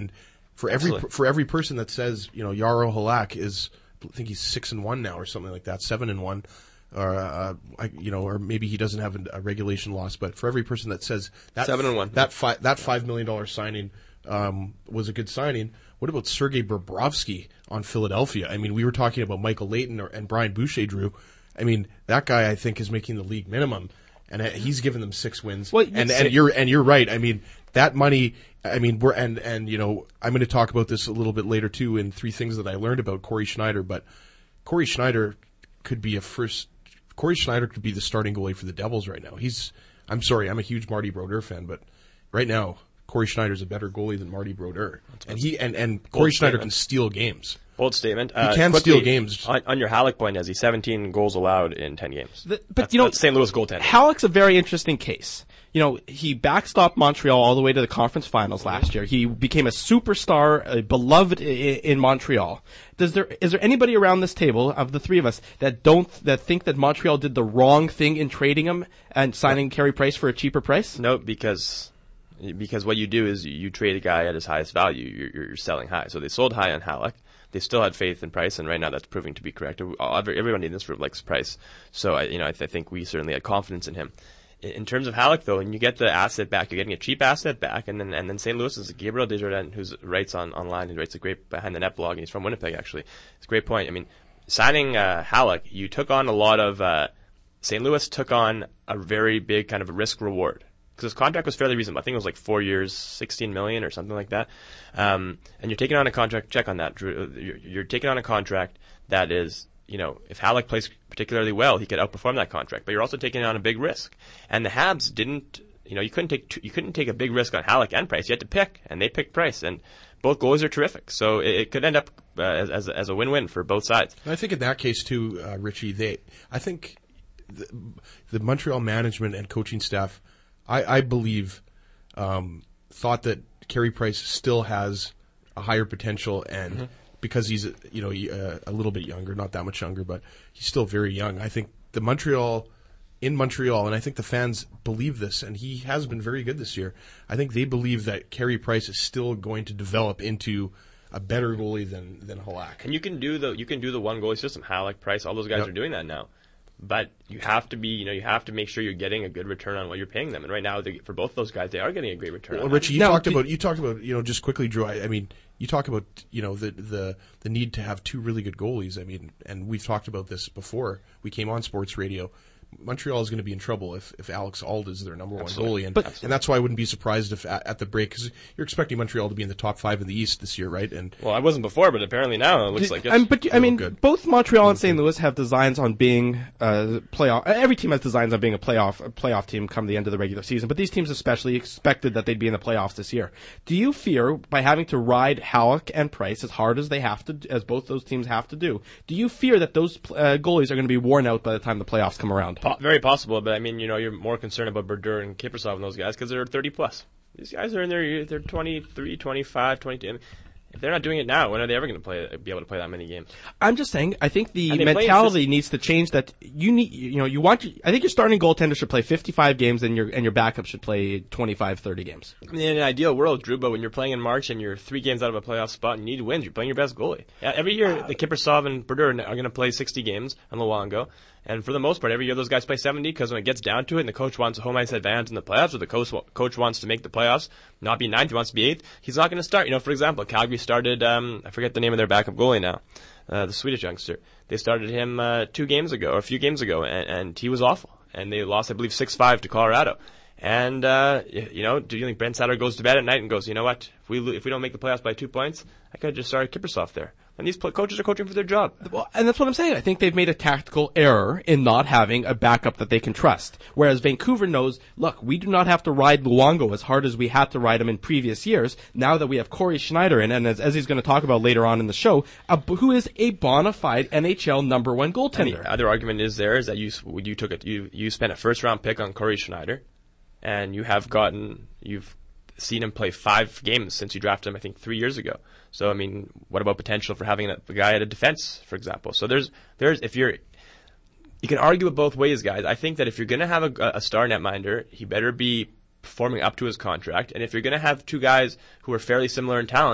For every Absolutely. for every person that says, you know, Jaro Halak is, I think he's six and one now or something like that, seven and one, or uh, I, you know, or maybe he doesn't have a, a regulation loss. But for every person that says that seven and one, that fi- that five million dollar signing um, was a good signing. What about Sergei Bobrovsky on Philadelphia? I mean, we were talking about Michael Leighton or, and Brian Boucher, Drew. I mean, that guy I think is making the league minimum, and he's given them six wins. Well, and say- and you're and you're right. I mean, that money. I mean, we're and and you know, I'm going to talk about this a little bit later too in three things that I learned about Corey Schneider. But Corey Schneider could be a first. Corey Schneider could be the starting goalie for the Devils right now. He's. I'm sorry, I'm a huge Marty Brodeur fan, but right now Corey Schneider's a better goalie than Marty Brodeur, and he and and Corey Schneider statement. can steal games. Bold statement. He Uh, can quickly, steal games. On, on your Halleck point, has he seventeen goals allowed in ten games? The- but That's- you know, that's Saint Louis goaltender. Halleck's a very interesting case. You know, he backstopped Montreal all the way to the conference finals last year. He became a superstar, uh, beloved I- in Montreal. Does there is there anybody around this table of the three of us that don't that think that Montreal did the wrong thing in trading him and signing Carey Price for a cheaper price? No, because because what you do is you trade a guy at his highest value. You're, you're selling high. So they sold high on Halleck. They still had faith in Price, and right now that's proving to be correct. Everybody in this room likes Price, so I, you know I, th- I think we certainly had confidence in him. In terms of Halleck, though, and you get the asset back, you're getting a cheap asset back, and then and then Saint Louis is Gabriel Desjardins, who writes on online, he writes a great behind the net blog, and he's from Winnipeg actually. It's a great point. I mean, signing uh, Halleck, you took on a lot of uh, Saint Louis took on a very big kind of a risk reward. Because his contract was fairly reasonable. I think it was like four years, sixteen million or something like that. Um, and you're taking on a contract. Check on that, Drew. You're, you're taking on a contract that is, you know, if Halleck plays particularly well, he could outperform that contract. But you're also taking on a big risk. And the Habs didn't, you know, you couldn't take two, you couldn't take a big risk on Halleck and Price. You had to pick, and they picked Price. And both goalies are terrific, so it, it could end up uh, as as a, as a win-win for both sides. I think in that case too, uh, Richie. They, I think, the, the Montreal management and coaching staff. I, I believe, um, thought that Carey Price still has a higher potential, and mm-hmm. because he's, you know, uh, a little bit younger, not that much younger, but he's still very young. I think the Montreal, in Montreal, and I think the fans believe this, and he has been very good this year. I think they believe that Carey Price is still going to develop into a better goalie than than Halak. And you can do the you can do the one goalie system. Halleck, Price, all those guys yep. are doing that now. But you have to be, you know, you have to make sure you're getting a good return on what you're paying them. And right now, they, for both those guys, they are getting a great return. Well, on Richie, you now, talked do, about you talked about you know just quickly, Drew. I, I mean, you talk about you know the the the need to have two really good goalies. I mean, and we've talked about this before. We came on sports radio. Montreal is going to be in trouble if, if Alex Auld is their number one Absolutely. goalie, and But, and that's why I wouldn't be surprised if at, at the break, because you're expecting Montreal to be in the top five in the East this year, right? And Well, I wasn't before, but apparently now it looks like it. I'm, but I mean, good. both Montreal and Saint Louis have designs on being uh, playoff. Every team has designs on being a playoff a playoff team come the end of the regular season. But these teams especially expected that they'd be in the playoffs this year. Do you fear by having to ride Halleck and Price as hard as they have to, as both those teams have to do? Do you fear that those uh, goalies are going to be worn out by the time the playoffs come around? Po- very possible, but I mean, you know, you're more concerned about Brodeur and Kiprusoff and those guys because they're thirty plus. These guys are in their they're twenty-three, twenty-five, twenty-two. I mean, if they're not doing it now, when are they ever going to play? Be able to play that many games? I'm just saying. I think the And they play mentality interest- needs to change. That you need, you know, you want. I think your starting goaltender should play fifty-five games, and your and your backup should play twenty-five, thirty games. I mean, in an ideal world, Drew, but when you're playing in March and you're three games out of a playoff spot and you need wins, you're playing your best goalie. Yeah, every year, the Kiprusoff and Brodeur are going to play sixty games on Luongo. And for the most part, every year those guys play seventy because when it gets down to it and the coach wants a home ice advantage in the playoffs or the coach, coach wants to make the playoffs, not be ninth, he wants to be eighth, he's not going to start. You know, for example, Calgary started, um, I forget the name of their backup goalie now, uh, the Swedish youngster. They started him uh, two games ago, or a few games ago, and, and he was awful. And they lost, I believe, six five to Colorado. And, uh, you know, do you think Brent Sutter goes to bed at night and goes, you know what, if we lo- if we don't make the playoffs by two points, I could have just started Kiprusoff there. And these pl- coaches are coaching for their job. Well, and that's what I'm saying. I think they've made a tactical error in not having a backup that they can trust. Whereas Vancouver knows, look, we do not have to ride Luongo as hard as we had to ride him in previous years. Now that we have Corey Schneider in, and as, as he's going to talk about later on in the show, uh, who is a bona fide N H L number one goaltender. And the other argument is there is that you you took it you you spent a first round pick on Corey Schneider, and you have gotten you've seen him play five games since you drafted him, I think, three years ago. So, I mean, what about potential for having a, a guy at a defense, for example? So there's, there's, if you're, you can argue it both ways, guys. I think that if you're going to have a, a star netminder, he better be performing up to his contract. And if you're going to have two guys who are fairly similar in talent,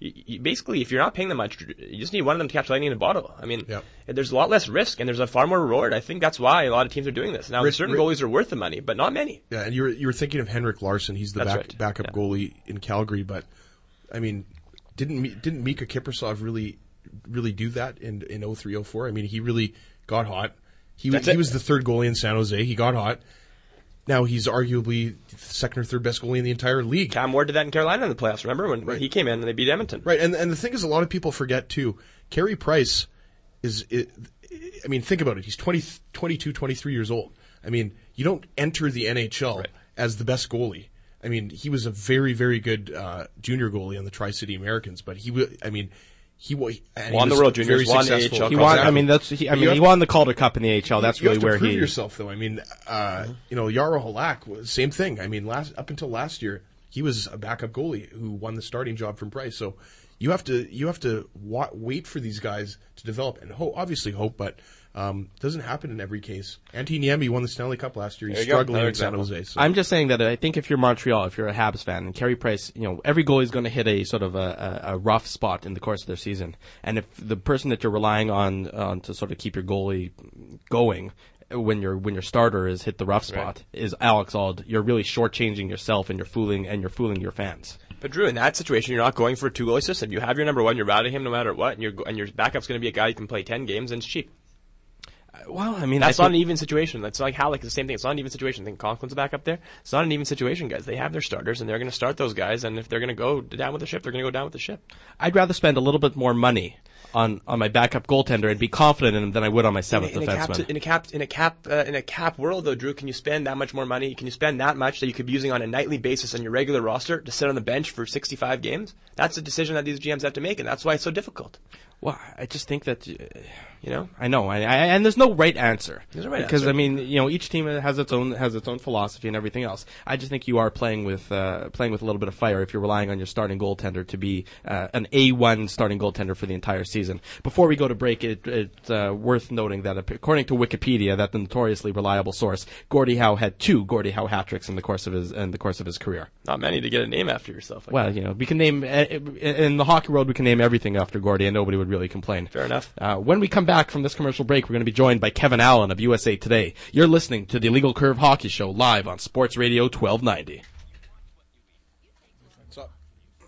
you, you, basically, if you're not paying them much, you just need one of them to catch lightning in a bottle. I mean, yep. there's a lot less risk and there's a far more reward. I think that's why a lot of teams are doing this. Now, Rick, certain Rick, goalies are worth the money, but not many. Yeah, and you were you were thinking of Henrik Larsson. He's the back, right. backup yeah. goalie in Calgary, but I mean, didn't didn't Mika Kiprasov really really do that in in oh three oh four? I mean, he really got hot. He was, he was the third goalie in San Jose. He got hot. Now he's arguably the second or third best goalie in the entire league. Cam Ward did that in Carolina in the playoffs. Remember when, right. when he came in and they beat Edmonton? Right, and and the thing is, a lot of people forget too. Carey Price is, it, I mean, think about it. He's twenty, twenty-two, twenty-three years old. I mean, you don't enter the N H L right. as the best goalie. I mean, he was a very, very good uh, junior goalie on the Tri-City Americans, but he, w- I mean, he, w- and won he was the World Juniors, very won the successful. A H L. He won. Exactly. I mean, that's. He, I You mean, have he to- won the Calder Cup in the A H L. That's you really have to where prove he. yourself, though. I mean, uh, you know, Jaro Halak was same thing. I mean, last up until last year, he was a backup goalie who won the starting job from Price. So you have to you have to wa- wait for these guys to develop and ho- obviously hope, but um, it doesn't happen in every case. Antti Niemi won the Stanley Cup last year. He's There you go. struggling Another in San example. Jose. So. I'm just saying that I think if you're Montreal, if you're a Habs fan, and Carey Price, you know, every goalie is going to hit a sort of a, a, a rough spot in the course of their season. And if the person that you're relying on, on to sort of keep your goalie going when your when your starter is hit the rough spot Right. is Alex Auld, you're really shortchanging yourself and you're fooling and you're fooling your fans. But Drew, in that situation, you're not going for a two goalie system. You have your number one, you're routing him no matter what, and your and your backup's going to be a guy who can play ten games and it's cheap. Well, I mean, That's I not think- an even situation. That's like Halleck, the same thing. It's not an even situation. I think Conklin's back up there. It's not an even situation, guys. They have their starters, and they're going to start those guys. And if they're going to go down with the ship, they're going to go down with the ship. I'd rather spend a little bit more money on, on my backup goaltender and be confident in him than I would on my seventh in, a, in, a cap, defenseman. in a cap, in a cap, uh, in a cap world, though, Drew, can you spend that much more money? Can you spend that much that you could be using on a nightly basis on your regular roster to sit on the bench for sixty-five games? That's a decision that these G Ms have to make, and that's why it's so difficult. Well, I just think that, uh, You know, I know, I, I, and there's no right answer. There's no right because answer. I mean, you know, each team has its own has its own philosophy and everything else. I just think you are playing with uh, playing with a little bit of fire if you're relying on your starting goaltender to be uh, an A one starting goaltender for the entire season. Before we go to break, it, it's uh, worth noting that according to Wikipedia, that the notoriously reliable source, Gordie Howe had two Gordie Howe hat tricks in the course of his in the course of his career. not many to get a name after yourself. Like Well, that. you know, we can name uh, in the hockey world we can name everything after Gordie, and nobody would really complain. Fair enough. Uh, when we come back from this commercial break, we're going to be joined by Kevin Allen of U S A Today. You're listening to the Illegal Curve Hockey Show live on Sports Radio twelve ninety. What's up?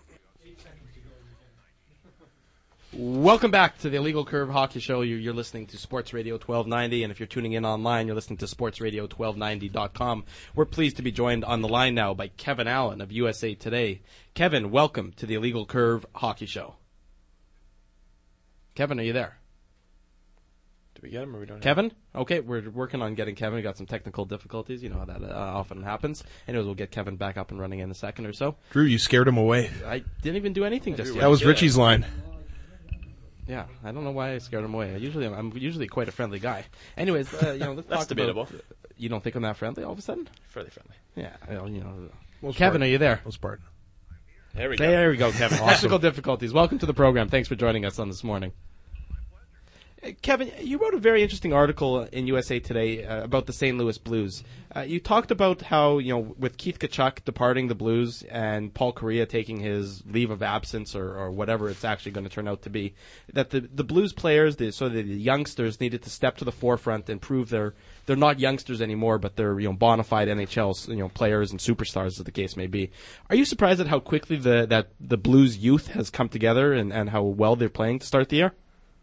Welcome back to the Illegal Curve Hockey Show. You're, you're listening to Sports Radio twelve ninety, and if you're tuning in online, you're listening to sports radio twelve ninety dot com. We're pleased to be joined on the line now by Kevin Allen of U S A Today. Kevin, welcome to the Illegal Curve Hockey Show. Kevin, are you there? Do we get him or we don't? Kevin? Okay, we're working on getting Kevin. We got some technical difficulties. You know how that uh, often happens. Anyways, we'll get Kevin back up and running in a second or so. Drew, you scared him away. I didn't even do anything just Drew, yet. That was Yeah. Richie's line. Yeah, I don't know why I scared him away. I usually, I'm usually quite a friendly guy. Anyways, uh, you know, let's That's talk debatable. about. You don't think I'm that friendly all of a sudden? Fairly friendly. Yeah, well, you know. Most Kevin, part. are you there? Most part. There we go. There we go, Kevin. Technical difficulties. Welcome to the program. Thanks for joining us on this morning. Uh, Kevin, you wrote a very interesting article in U S A Today uh, about the Saint Louis Blues. Uh, you talked about how, you know, with Keith Tkachuk departing the Blues and Paul Kariya taking his leave of absence or, or whatever it's actually going to turn out to be, that the the Blues players, the, so the, the youngsters, needed to step to the forefront and prove they're they're not youngsters anymore, but they're, you know, bona fide N H L, you know, players and superstars, as the case may be. Are you surprised at how quickly the that the Blues youth has come together and, and how well they're playing to start the year?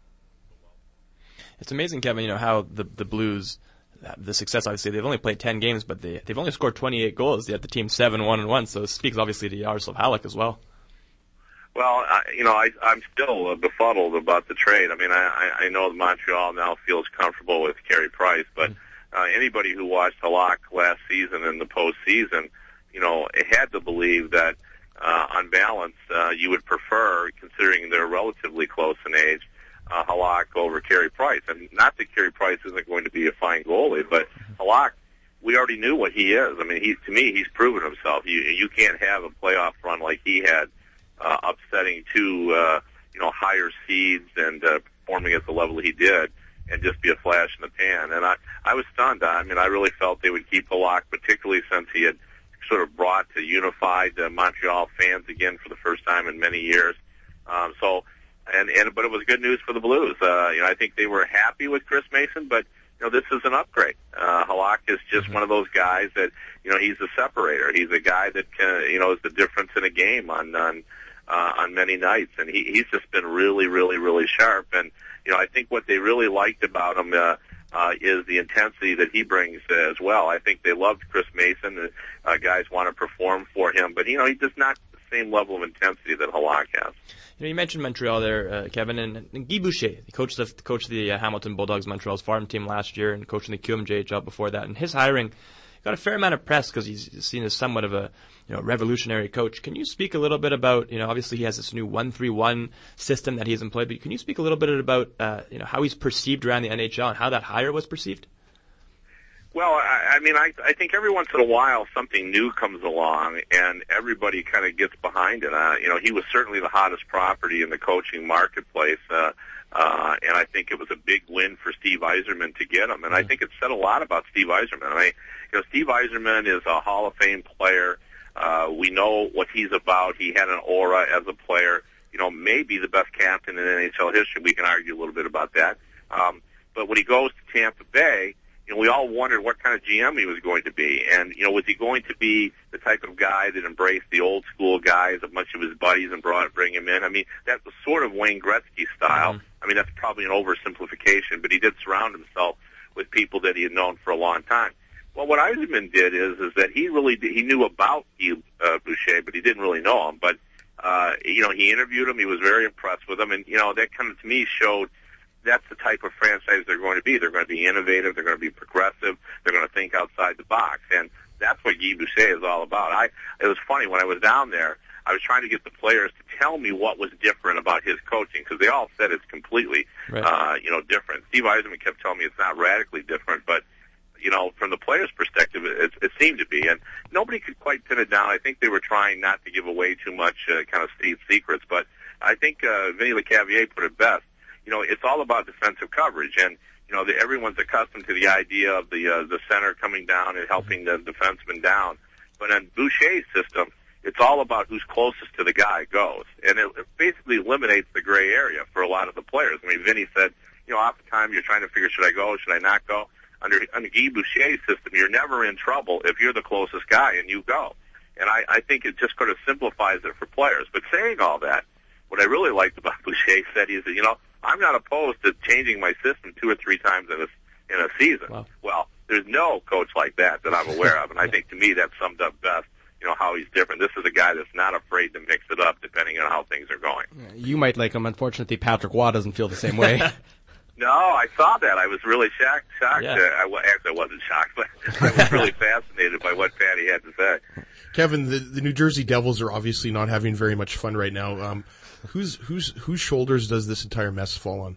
It's amazing, Kevin, you know, how the the Blues, the success, obviously, they've only played ten games, but they, they've only scored twenty-eight goals, yet the team's seven one and one, so it speaks obviously to Yaroslav Halak as well. Well, I, you know, I, I'm still uh, befuddled about the trade. I mean, I, I know that Montreal now feels comfortable with Carey Price, but uh, anybody who watched Halak last season in the postseason, you know, had to believe that, uh, on balance, uh, you would prefer, considering they're relatively close in age, Uh, Halak over Carey Price. And not that Carey Price isn't going to be a fine goalie, but Halak, we already knew what he is. I mean, he, to me, he's proven himself. You, you can't have a playoff run like he had, uh, upsetting two, uh, you know, higher seeds and, uh, performing at the level he did and just be a flash in the pan. And I, I was stunned. I mean, I really felt they would keep Halak, particularly since he had sort of brought to unified uh, Montreal fans again for the first time in many years. Um, so, and, and but it was good news for the Blues. Uh, you know, I think they were happy with Chris Mason, but you know, this is an upgrade. Uh, Halak is just mm-hmm. one of those guys that, you know, he's a separator. He's a guy that can, you know, is the difference in a game on on uh, on many nights, and he, he's just been really, really, really sharp. And you know, I think what they really liked about him uh, uh, is the intensity that he brings uh, as well. I think they loved Chris Mason. Uh, guys want to perform for him, but you know, he does not have the same level of intensity that Halak has. You know, you mentioned Montreal there, uh, Kevin, and, and Guy Boucher, the coach of the, coach of the uh, Hamilton Bulldogs, Montreal's farm team last year, and coaching the Q M J H L before that. And his hiring got a fair amount of press because he's seen as somewhat of a you know revolutionary coach. Can you speak a little bit about, you know, obviously he has this new one three one system that he's employed, but can you speak a little bit about uh, you know how he's perceived around the N H L and how that hire was perceived? Well, I, I mean, I, I think every once in a while something new comes along, and everybody kind of gets behind it. Uh, you know, he was certainly the hottest property in the coaching marketplace, uh, uh, and I think it was a big win for Steve Yzerman to get him. And I think it said a lot about Steve Yzerman. I mean, you know, Steve Yzerman is a Hall of Fame player. Uh, we know what he's about. He had an aura as a player. You know, maybe the best captain in N H L history. We can argue a little bit about that. Um, but when he goes to Tampa Bay, you know, we all wondered what kind of G M he was going to be. And, you know, was he going to be the type of guy that embraced the old school guys, a bunch of his buddies, and brought bring him in? I mean, that was sort of Wayne Gretzky style. Mm-hmm. I mean, that's probably an oversimplification, but he did surround himself with people that he had known for a long time. Well, what Yzerman did is is that he really did, he knew about Guy uh, Boucher, but he didn't really know him. But, uh, you know, he interviewed him. He was very impressed with him. And, you know, that kind of, to me, showed that's the type of franchise they're going to be. They're going to be innovative. They're going to be progressive. They're going to think outside the box. And that's what Guy Boucher is all about. I, it was funny, when I was down there, I was trying to get the players to tell me what was different about his coaching, because they all said it's completely, right. uh, you know, different. Steve Yzerman kept telling me it's not radically different, but, you know, from the players' perspective, it, it seemed to be. And nobody could quite pin it down. I think they were trying not to give away too much uh, kind of state secrets, but I think uh, Vinny Lecavalier put it best. You know, it's all about defensive coverage, and you know, the, everyone's accustomed to the idea of the uh, the center coming down and helping the defenseman down. But in Boucher's system, it's all about who's closest to the guy goes, and it, it basically eliminates the gray area for a lot of the players. I mean, Vinny said, you know, half the time you're trying to figure, should I go, should I not go? Under under Guy Boucher's system, you're never in trouble if you're the closest guy and you go. And I, I think it just kind of simplifies it for players. But saying all that, what I really liked about Boucher said is that, you know, I'm not opposed to changing my system two or three times in a in a season. Wow. Well, there's no coach like that that I'm aware of, and I think to me that summed up best, you know, how he's different. This is a guy that's not afraid to mix it up depending on how things are going. You might like him. Unfortunately, Patrick Waugh doesn't feel the same way. No, I saw that. I was really shocked. shocked. Yeah. Uh, I, actually, I wasn't shocked, but I was really fascinated by what Patty had to say. Kevin, the, the New Jersey Devils are obviously not having very much fun right now. Um, whose whose whose shoulders does this entire mess fall on?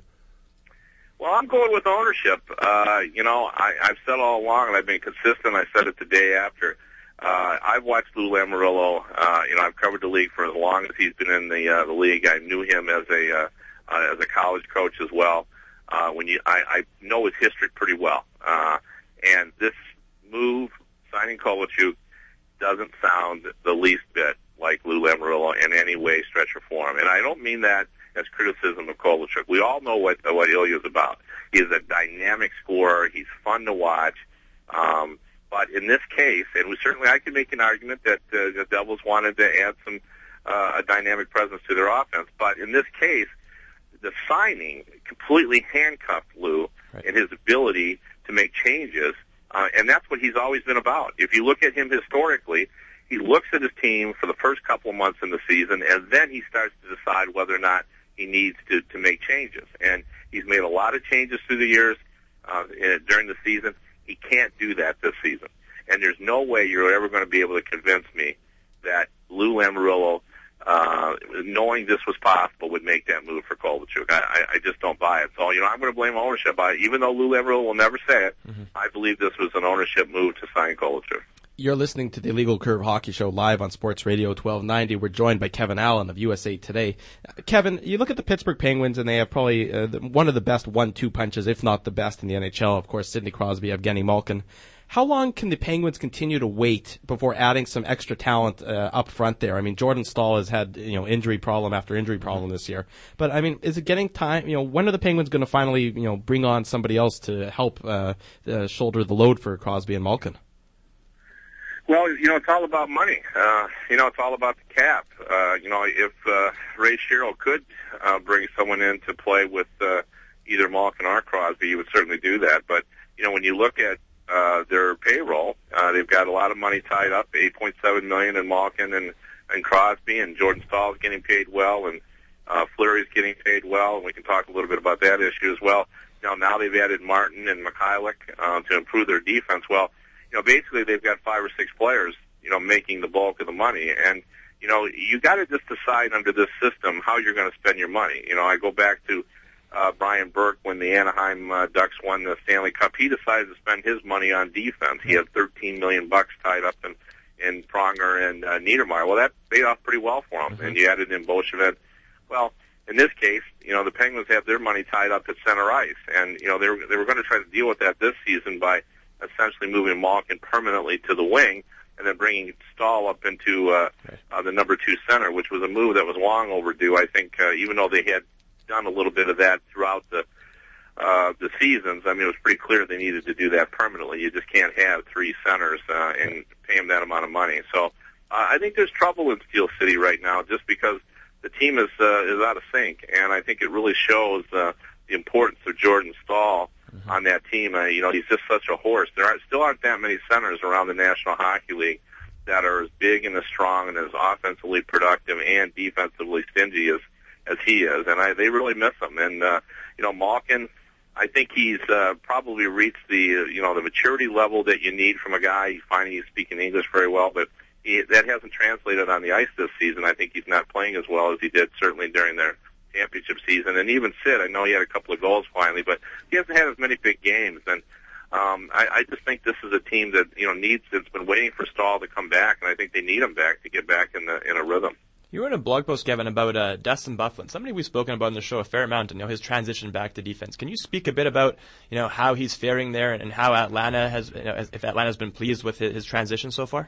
Well, I'm going with ownership. Uh, you know, I, I've said all along, and I've been consistent. I said it the day after. Uh, I've watched Lou Lamoriello. Uh, you know, I've covered the league for as long as he's been in the uh, the league. I knew him as a uh, uh, as a college coach as well. Uh, when you, I, I know his history pretty well. Uh, and this move, signing Kovalchuk, doesn't sound the least bit like Lou Lamoriello in any way, stretch, or form. And I don't mean that as criticism of Kovalchuk. We all know what, what Ilya is about. He's a dynamic scorer. He's fun to watch. Um, but in this case, and we certainly, I can make an argument that uh, the Devils wanted to add some, uh, a dynamic presence to their offense. But in this case, the signing completely handcuffed Lou right. in his ability to make changes, uh, and that's what he's always been about. If you look at him historically, he looks at his team for the first couple of months in the season, and then he starts to decide whether or not he needs to, to make changes. And he's made a lot of changes through the years uh, during the season. He can't do that this season. And there's no way you're ever going to be able to convince me that Lou Lamoriello, Uh, knowing this was possible, would make that move for Kovalchuk. I, I just don't buy it. So, you know, I'm going to blame ownership by it. Even though Lou Lamoriello will never say it, mm-hmm. I believe this was an ownership move to sign Kovalchuk. You're listening to the Illegal Curve Hockey Show live on Sports Radio twelve ninety. We're joined by Kevin Allen of U S A Today. Uh, Kevin, you look at the Pittsburgh Penguins, and they have probably uh, the, one of the best one two punches, if not the best in the N H L. Of course, Sidney Crosby, Evgeny Malkin. how long can the Penguins continue to wait before adding some extra talent uh, up front there? I mean, Jordan Staal has had, you know, injury problem after injury problem this year. But, I mean, is it getting time? You know, when are the Penguins going to finally, you know, bring on somebody else to help uh, uh, shoulder the load for Crosby and Malkin? Well, you know, it's all about money. Uh, you know, it's all about the cap. Uh, you know, if uh, Ray Shero could uh, bring someone in to play with uh, either Malkin or Crosby, he would certainly do that. But, you know, when you look at uh, their payroll, uh, they've got a lot of money tied up, eight point seven million dollars in Malkin and, and Crosby, and Jordan Staal is getting paid well, and uh, Fleury's getting paid well, and we can talk a little bit about that issue as well. You know, now they've added Martin and Mikhailuk uh, to improve their defense. Well, you know, basically they've got five or six players, you know, making the bulk of the money. And, you know, you got to just decide under this system how you're going to spend your money. You know, I go back to uh, Brian Burke when the Anaheim uh, Ducks won the Stanley Cup. He decided to spend his money on defense. He had thirteen million bucks tied up in, in Pronger and uh, Niedermeyer. Well, that paid off pretty well for him. Mm-hmm. And you added in Bolshevik. Well, in this case, you know, the Penguins have their money tied up at center ice. And, you know, they were, they were going to try to deal with that this season by essentially moving Malkin permanently to the wing and then bringing Staal up into uh, uh, the number two center, which was a move that was long overdue. I think uh, even though they had done a little bit of that throughout the uh, the seasons, I mean, it was pretty clear they needed to do that permanently. You just can't have three centers uh, and pay them that amount of money. So uh, I think there's trouble in Steel City right now just because the team is uh, is out of sync, and I think it really shows uh, the importance of Jordan Staal on that team. Uh, you know, he's just such a horse. There are, still aren't that many centers around the National Hockey League that are as big and as strong and as offensively productive and defensively stingy as, as he is. And I, they really miss him. And, uh, you know, Malkin, I think he's uh, probably reached the, uh, you know, the maturity level that you need from a guy. He's finding he's speaking English very well, but he, that hasn't translated on the ice this season. I think he's not playing as well as he did certainly during their championship season. And even Sid, I know he had a couple of goals finally, but he hasn't had as many big games. And um, I, I just think this is a team that, you know, needs, it's been waiting for Staal to come back, and I think they need him back to get back in the in a rhythm. You wrote a blog post, Kevin, about uh, Dustin Byfuglien, somebody we've spoken about on the show a fair amount, and, you know, his transition back to defense. Can you speak a bit about, you know, how he's faring there and how Atlanta has, you know, if Atlanta's been pleased with his transition so far?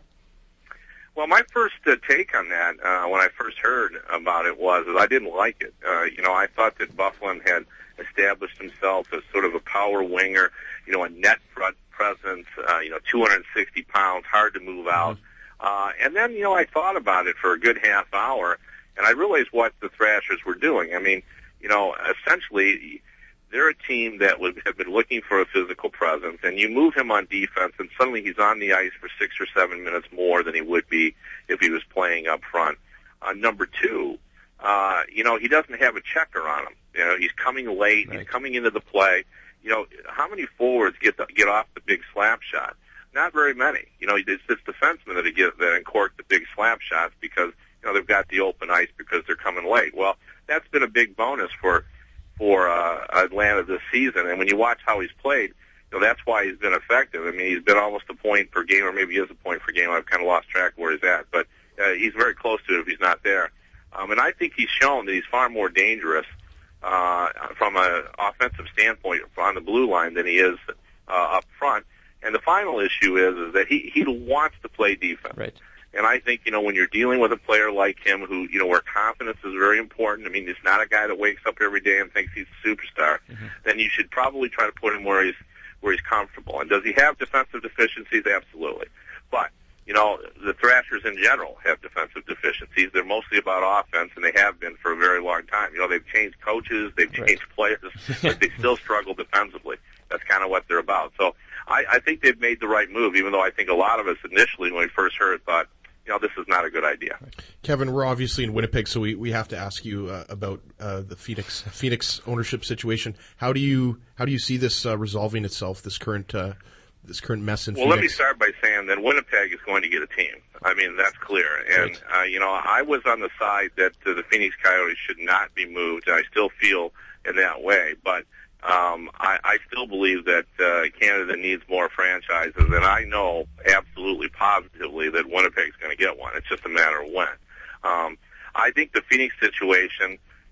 Well, my first uh, take on that, uh, when I first heard about it, was that I didn't like it. Uh, you know, I thought that Byfuglien had established himself as sort of a power winger, you know, a net front presence, uh, you know, two hundred sixty pounds, hard to move out. Mm-hmm. Uh, and then, you know, I thought about it for a good half hour, and I realized what the Thrashers were doing. I mean, you know, essentially, they're a team that would have been looking for a physical presence, and you move him on defense, and suddenly he's on the ice for six or seven minutes more than he would be if he was playing up front. Uh, number two, uh, you know, he doesn't have a checker on him. You know, he's coming late, right. He's coming into the play. You know, how many forwards get the, get off the big slap shot? Not very many. You know, it's this defensemen that get that uncork the big slap shots because, you know, they've got the open ice because they're coming late. Well, that's been a big bonus for for uh, Atlanta this season. And when you watch how he's played, you know, that's why he's been effective. I mean, he's been almost a point per game, or maybe he is a point per game. I've kind of lost track of where he's at. But uh, he's very close to it if he's not there. Um, and I think he's shown that he's far more dangerous uh, from an offensive standpoint on the blue line than he is uh, up front. And the final issue is, is that he, he wants to play defense. Right. And I think, you know, when you're dealing with a player like him who, you know, where confidence is very important, I mean, he's not a guy that wakes up every day and thinks he's a superstar, mm-hmm. then you should probably try to put him where he's, where he's comfortable. And does he have defensive deficiencies? Absolutely. But, you know, the Thrashers in general have defensive deficiencies. They're mostly about offense, and they have been for a very long time. You know, they've changed coaches, they've changed right. players, but they still struggle defensively. That's kind of what they're about. So I, I think they've made the right move, even though I think a lot of us initially, when we first heard it, thought, you know, this is not a good idea. Kevin, we're obviously in Winnipeg, so we, we have to ask you uh, about uh, the Phoenix Phoenix ownership situation. How do you how do you see this uh, resolving itself? This current uh, this current mess in well, Phoenix. Well, let me start by saying that Winnipeg is going to get a team. I mean, that's clear. And right. uh, you know, I was on the side that uh, the Phoenix Coyotes should not be moved, and I still feel in that way. But Um, I, I still believe that uh, Canada needs more franchises, and I know absolutely positively that Winnipeg's going to get one. It's just a matter of when. Um, I think the Phoenix situation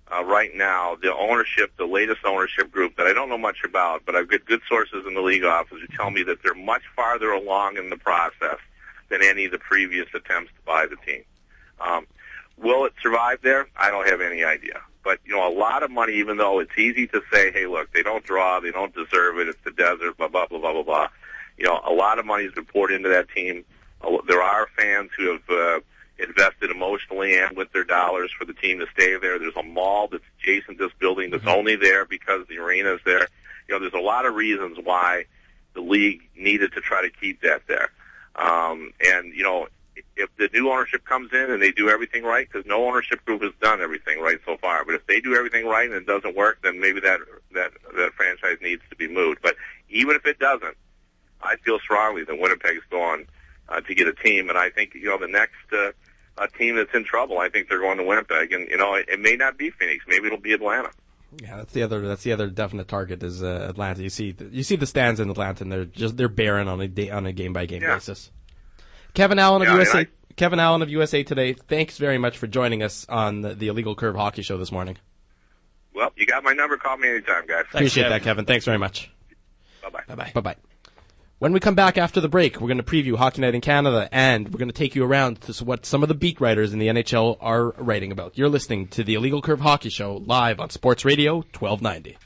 uh, right now, the ownership, the latest ownership group that I don't know much about, but I've got good sources in the league office who tell me that they're much farther along in the process than any of the previous attempts to buy the team. Um, will it survive there? I don't have any idea. But, you know, a lot of money, even though it's easy to say, hey, look, they don't draw, they don't deserve it, it's the desert, blah, blah, blah, blah, blah, blah. You know, a lot of money has been poured into that team. There are fans who have uh, invested emotionally and with their dollars for the team to stay there. There's a mall that's adjacent to this building that's mm-hmm. only there because the arena is there. You know, there's a lot of reasons why the league needed to try to keep that there. Um, and, you know, if the new ownership comes in and they do everything right, because no ownership group has done everything right so far, but if they do everything right and it doesn't work, then maybe that that that franchise needs to be moved. But even if it doesn't, I feel strongly that Winnipeg's going uh, to get a team, and I think, you know, the next uh, a team that's in trouble, I think they're going to Winnipeg, and, you know, it, it may not be Phoenix, maybe it'll be Atlanta. Yeah, that's the other. That's the other definite target is uh, Atlanta. You see, you see the stands in Atlanta, and they're just they're barren on a day, on a game by game basis. Kevin Allen of yeah, U S A. I, Kevin Allen of U S A Today. Thanks very much for joining us on the, the Illegal Curve Hockey Show this morning. Well, you got my number. Call me anytime, guys. Appreciate Thanks, that, Kevin. Thanks very much. Bye bye. Bye bye. Bye bye. When we come back after the break, we're going to preview Hockey Night in Canada, and we're going to take you around to what some of the beat writers in the N H L are writing about. You're listening to the Illegal Curve Hockey Show live on Sports Radio twelve ninety.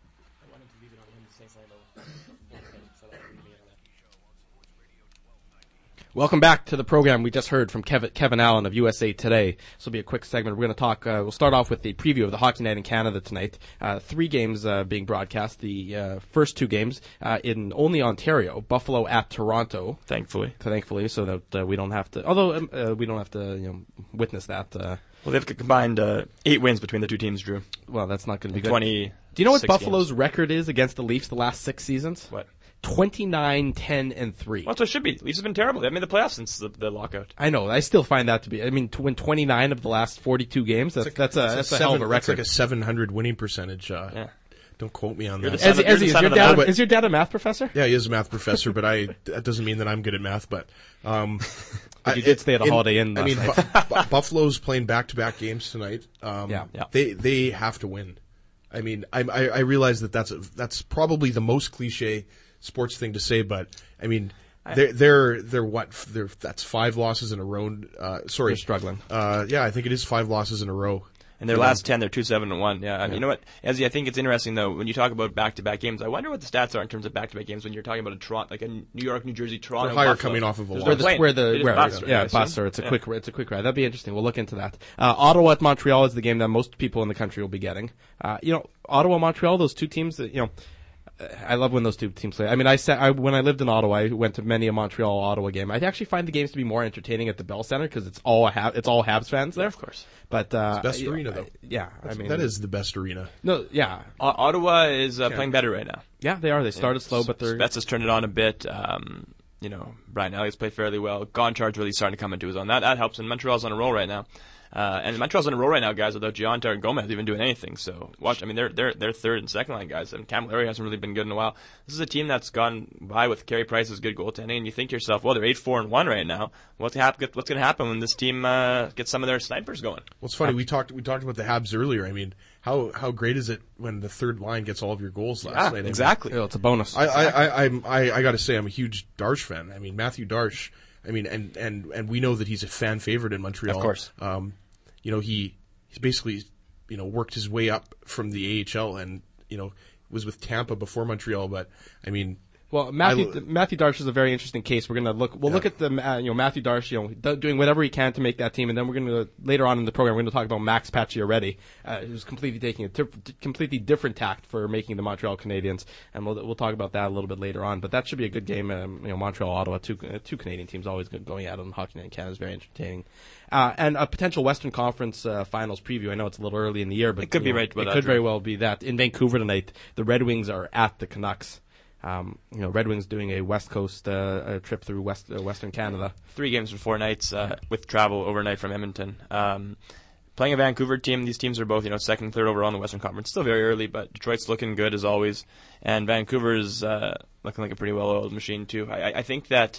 Welcome back to the program. We just heard from Kevin, Kevin Allen of U S A Today. This will be a quick segment. We're going to talk, uh, we'll start off with the preview of the Hockey Night in Canada tonight. Uh, three games uh, being broadcast. The uh, first two games uh, in only Ontario, Buffalo at Toronto. Thankfully. Thankfully, so that uh, we don't have to, although um, uh, we don't have to you know, witness that. Uh, well, they've combined uh, eight wins between the two teams, Drew. Well, that's not going to be good. twenty. Do you know what Six Buffalo's games. record is against the Leafs the last six seasons? What? twenty-nine, ten, and three. Well, that's what it should be. Leafs have been terrible. They haven't made the playoffs since the, the lockout. I know. I still find that to be. I mean, to win twenty-nine of the last forty-two games, that's like, that's a that's, that's a, a hell of a record. That's like a seven hundred winning percentage. Uh, yeah. Don't quote me on You're that. As, as, is, your dad, is your dad a math professor? Yeah, he is a math professor, but I that doesn't mean that I'm good at math. But um, but you did stay at a in, Holiday Inn. I mean, Bu- Bu- Buffalo's playing back-to-back games tonight. Um, yeah, yeah. They they have to win. I mean, I I, I realize that that's a, that's probably the most cliche sports thing to say, but I mean, they're they're they're what? They're that's five losses in a row. Uh, sorry, they're struggling. Uh, yeah, I think it is five losses in a row. And their yeah. last ten, they're two seven and one. Yeah, I mean, yeah. You know what, Ezzy? I think it's interesting though when you talk about back-to-back games. I wonder what the stats are in terms of back-to-back games when you're talking about a Toronto, like a New York, New Jersey, Toronto. They're higher Buffalo. coming off of a loss. Where the where the where, bus, yeah, right, bus or it's a yeah. quick it's a quick ride. That'd be interesting. We'll look into that. Uh, Ottawa at Montreal is the game that most people in the country will be getting. Uh, you know, Ottawa, Montreal, those two teams that you know. I love when those two teams play. I mean, I, sat, I when I lived in Ottawa, I went to many a Montreal-Ottawa game. I actually find the games to be more entertaining at the Bell Center because it's all ha- it's all Habs fans there, yeah, of course. But uh, it's the best you arena, know, though. I, yeah, That's, I mean that is the best arena. No, yeah. O- Ottawa is uh, playing better right now. Yeah, they are. They started yeah. slow, but they're. Spets has turned it on a bit. Um, you know, Brian Elliott's played fairly well. Gonchar's really starting to come into his own. That that helps. And Montreal's on a roll right now. Uh, and Montreal's on a roll right now, guys, without Giantar and Gomez even doing anything. So watch. I mean, they're they're they're third and second line guys, and Camilleri hasn't really been good in a while. This is a team that's gone by with Carey Price's good goaltending, and you think to yourself, well, they're eight four and one right now. What's hap- What's going to happen when this team uh, gets some of their snipers going? Well, it's funny. We talked we talked about the Habs earlier. I mean, how how great is it when the third line gets all of your goals last yeah, night? Exactly. You know, it's a bonus. I I I I'm, I, I got to say I'm a huge Darche fan. I mean, Matthew Darche. I mean, and and and we know that he's a fan favorite in Montreal. Of course. Um, You know, he he's basically, you know, worked his way up from the A H L and, you know, was with Tampa before Montreal. But, I mean... Well, Matthew I, Matthew Darche is a very interesting case. We're going to look. We'll yeah. look at the uh, you know Matthew Darche, you know, do, doing whatever he can to make that team, and then we're going to later on in the program we're going to talk about Max Pacioretty, uh, who's completely taking a t- completely different tact for making the Montreal Canadiens, and we'll we'll talk about that a little bit later on. But that should be a good game. Um, you know, Montreal, Ottawa, two uh, two Canadian teams always good going at it on Hockey Night in Canada is very entertaining. Uh, and a potential Western Conference uh, Finals preview. I know it's a little early in the year, but it could be know, right. It could very well be that in Vancouver tonight. The Red Wings are at the Canucks. Um, you know, Red Wings doing a West Coast uh, a trip through West uh, Western Canada. Three games for four nights uh, with travel overnight from Edmonton. Um, playing a Vancouver team, these teams are both, you know, second, third overall in the Western Conference. Still very early, but Detroit's looking good as always, and Vancouver's uh, looking like a pretty well-oiled machine too. I, I think that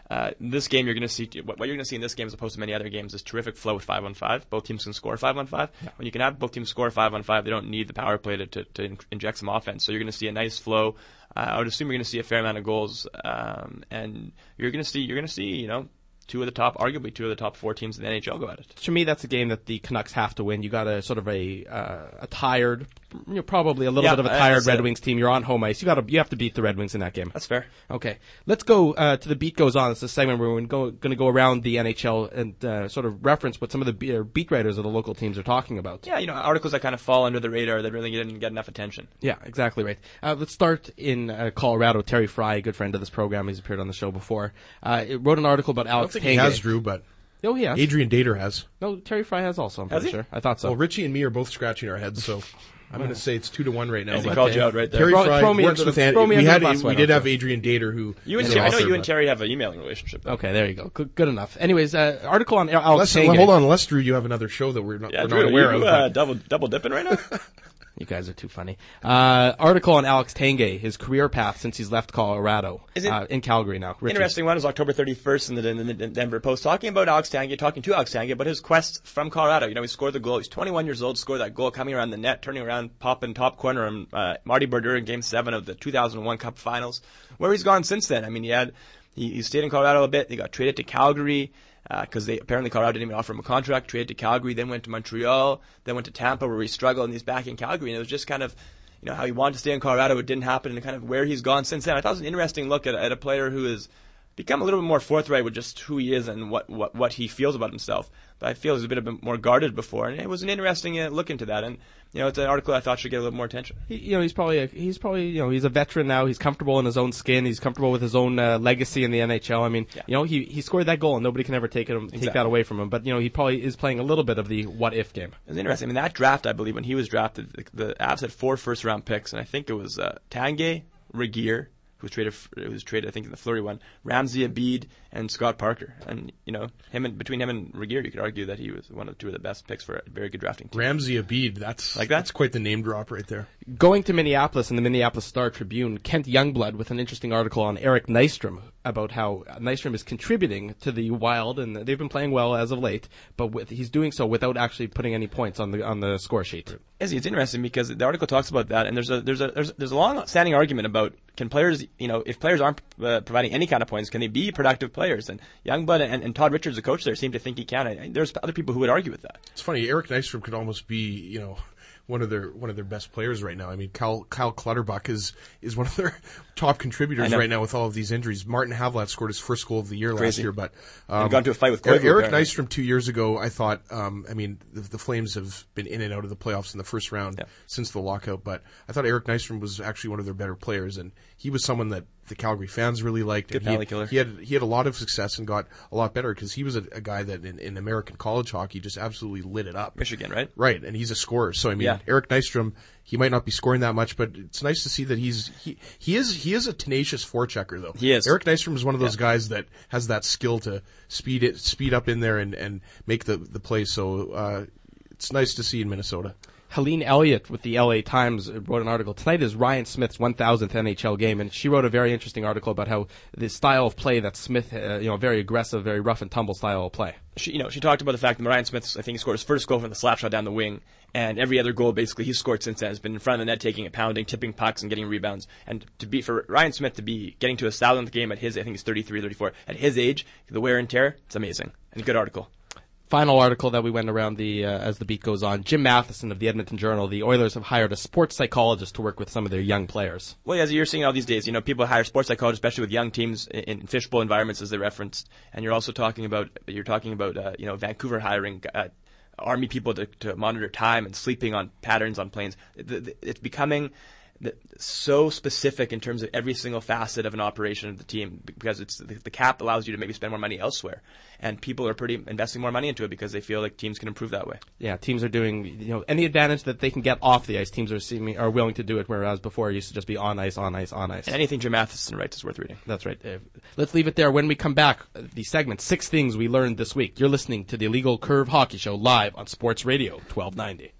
Uh, this game, you're going to see what, what you're going to see in this game, as opposed to many other games, is terrific flow with five on five. Both teams can score five on five. Yeah. When you can have both teams score five on five, they don't need the power play to, to, to inject some offense. So you're going to see a nice flow. Uh, I would assume you're going to see a fair amount of goals, um, and you're going to see you're going to see you know. two of the top, arguably two of the top four teams in the N H L go at it. To me, that's a game that the Canucks have to win. You got a sort of a uh, a tired, you know, probably a little yeah, bit of a tired Red it. Wings team. You're on home ice. You got to you have to beat the Red Wings in that game. That's fair. Okay, let's go uh, to the Beat Goes On. It's a segment where we're going to go around the N H L and uh, sort of reference what some of the be- beat writers of the local teams are talking about. Yeah, you know, articles that kind of fall under the radar that really didn't get enough attention. Yeah, exactly right. Uh, let's start in uh, Colorado. Terry Fry, a good friend of this program, he's appeared on the show before. Uh, it wrote an article about Alex I don't think Tanguay. he has, Drew, but Oh, he has. Adrian Dater has. No, Terry Fry has also, I'm Has pretty he? sure. I thought so. Well, Richie and me are both scratching our heads, so I'm going to say it's two to one right now. As he but called you out right there. Terry Throw- Fry throw me works under with the- Andy. throw me We under had the bus, why we did don't have you? Adrian Dater who You and is Terry, an I know author, you and but- Terry have an emailing relationship. Though. Okay, there you go. Good, good enough. Anyways, uh, article on Alex Unless, Tanguay. hold on, unless Drew, you have another show that we're not, Yeah, we're Drew, not aware are you of. uh, but- double double dipping right now? You guys are too funny. Uh, article on Alex Tanguay, his career path since he's left Colorado. Is it- uh, in Calgary now. Richard. Interesting one is October thirty-first in the, in the Denver Post, talking about Alex Tanguay, talking to Alex Tanguay about his quest from Colorado. You know, he scored the goal. He's twenty-one years old, scored that goal, coming around the net, turning around, popping top corner on uh, Marty Brodeur in Game Seven of the two thousand one Cup Finals. Where he's gone since then. I mean, he had he, he stayed in Colorado a bit. He got traded to Calgary because uh, they apparently Colorado didn't even offer him a contract. Traded to Calgary, then went to Montreal, then went to Tampa where he struggled, and he's back in Calgary. And it was just kind of, you know, how he wanted to stay in Colorado, it didn't happen, and kind of where he's gone since then. I thought it was an interesting look at, at a player who has become a little bit more forthright with just who he is and what, what, what he feels about himself. But I feel he was a bit, a bit more guarded before, and it was an interesting uh, look into that. And you know, it's an article I thought should get a little more attention. He, you know, he's probably a, he's probably you know he's a veteran now. He's comfortable in his own skin. He's comfortable with his own uh, legacy in the N H L. I mean, Yeah. you know, he he scored that goal and nobody can ever take it take Exactly. that away from him. But you know, he probably is playing a little bit of the what if game. It was interesting. I mean, that draft, I believe, when he was drafted, the, the Avs had four first round picks, and I think it was uh, Tanguay, Regier, who was traded, who was traded, I think, in the Fleury one, Ramsey Abid, and Scott Parker. And you know, him and between him and Regier, you could argue that he was one of the two of the best picks for a very good drafting team. Ramsey Abid, that's Like that? That's quite the name drop right there. Going to Minneapolis in the Minneapolis Star Tribune, Kent Youngblood with an interesting article on Eric Nystrom about how Nystrom is contributing to the Wild, and they've been playing well as of late, but with, he's doing so without actually putting any points on the on the score sheet. It's it's interesting because the article talks about that, and there's a there's a there's, there's a long-standing argument about can players, you know, if players aren't uh, providing any kind of points, can they be productive players? And Youngblood and, and Todd Richards, the coach there, seem to think he can. And there's other people who would argue with that. It's funny. Eric Nystrom could almost be, you know, one of their one of their best players right now. I mean, Kyle, Kyle Clutterbuck is is one of their top contributors right now with all of these injuries. Martin Havlat scored his first goal of the year last Crazy. year, but um, And got into a fight with Eric, Koivu, Eric apparently. Nystrom two years ago. I thought, um, I mean, the, the Flames have been in and out of the playoffs in the first round Yeah. since the lockout, but I thought Eric Nystrom was actually one of their better players, and he was someone that the Calgary fans really liked. Good and he, penalty killer. he had he had a lot of success and got a lot better because he was a, a guy that in, in American college hockey just absolutely lit it up. Michigan, right? Right, and he's a scorer. So I mean, Yeah. Eric Nystrom, he might not be scoring that much, but it's nice to see that he's he he is he is a tenacious forechecker though. He is. Eric Nystrom is one of those Yeah. guys that has that skill to speed it speed up in there and, and make the the play. So uh, it's nice to see in Minnesota. Helene Elliott with the L A Times wrote an article. Tonight is Ryan Smith's one thousandth N H L game, and she wrote a very interesting article about how the style of play that Smith, uh, you know, very aggressive, very rough and tumble style of play. She, you know, she talked about the fact that Ryan Smith, I think, he scored his first goal from the slap shot down the wing, and every other goal basically he's scored since then has been in front of the net, taking it, pounding, tipping pucks, and getting rebounds. And to be for Ryan Smith to be getting to a thousandth game at his, I think he's thirty-three, thirty-four, at his age, the wear and tear, it's amazing. And a good article. Final article that we went around the uh, as the beat goes on. Jim Matheson of the Edmonton Journal. The Oilers have hired a sports psychologist to work with some of their young players. Well, as you're seeing all these days, you know, people hire sports psychologists, especially with young teams in, in fishbowl environments, as they referenced. And you're also talking about you're talking about uh, you know Vancouver hiring uh, army people to, to monitor time and sleeping on patterns on planes. The, the, it's becoming the, so specific in terms of every single facet of an operation of the team because it's the, the cap allows you to maybe spend more money elsewhere, and people are pretty investing more money into it because they feel like teams can improve that way. Yeah, teams are doing, you know, any advantage that they can get off the ice. Teams are seeming are willing to do it, whereas before it used to just be on ice, on ice, on ice. And anything Jim Matheson writes is worth reading. That's right. Uh, let's leave it there. When we come back, uh, the segment Six Things We Learned This Week. You're listening to the Illegal Curve Hockey Show live on Sports Radio twelve ninety.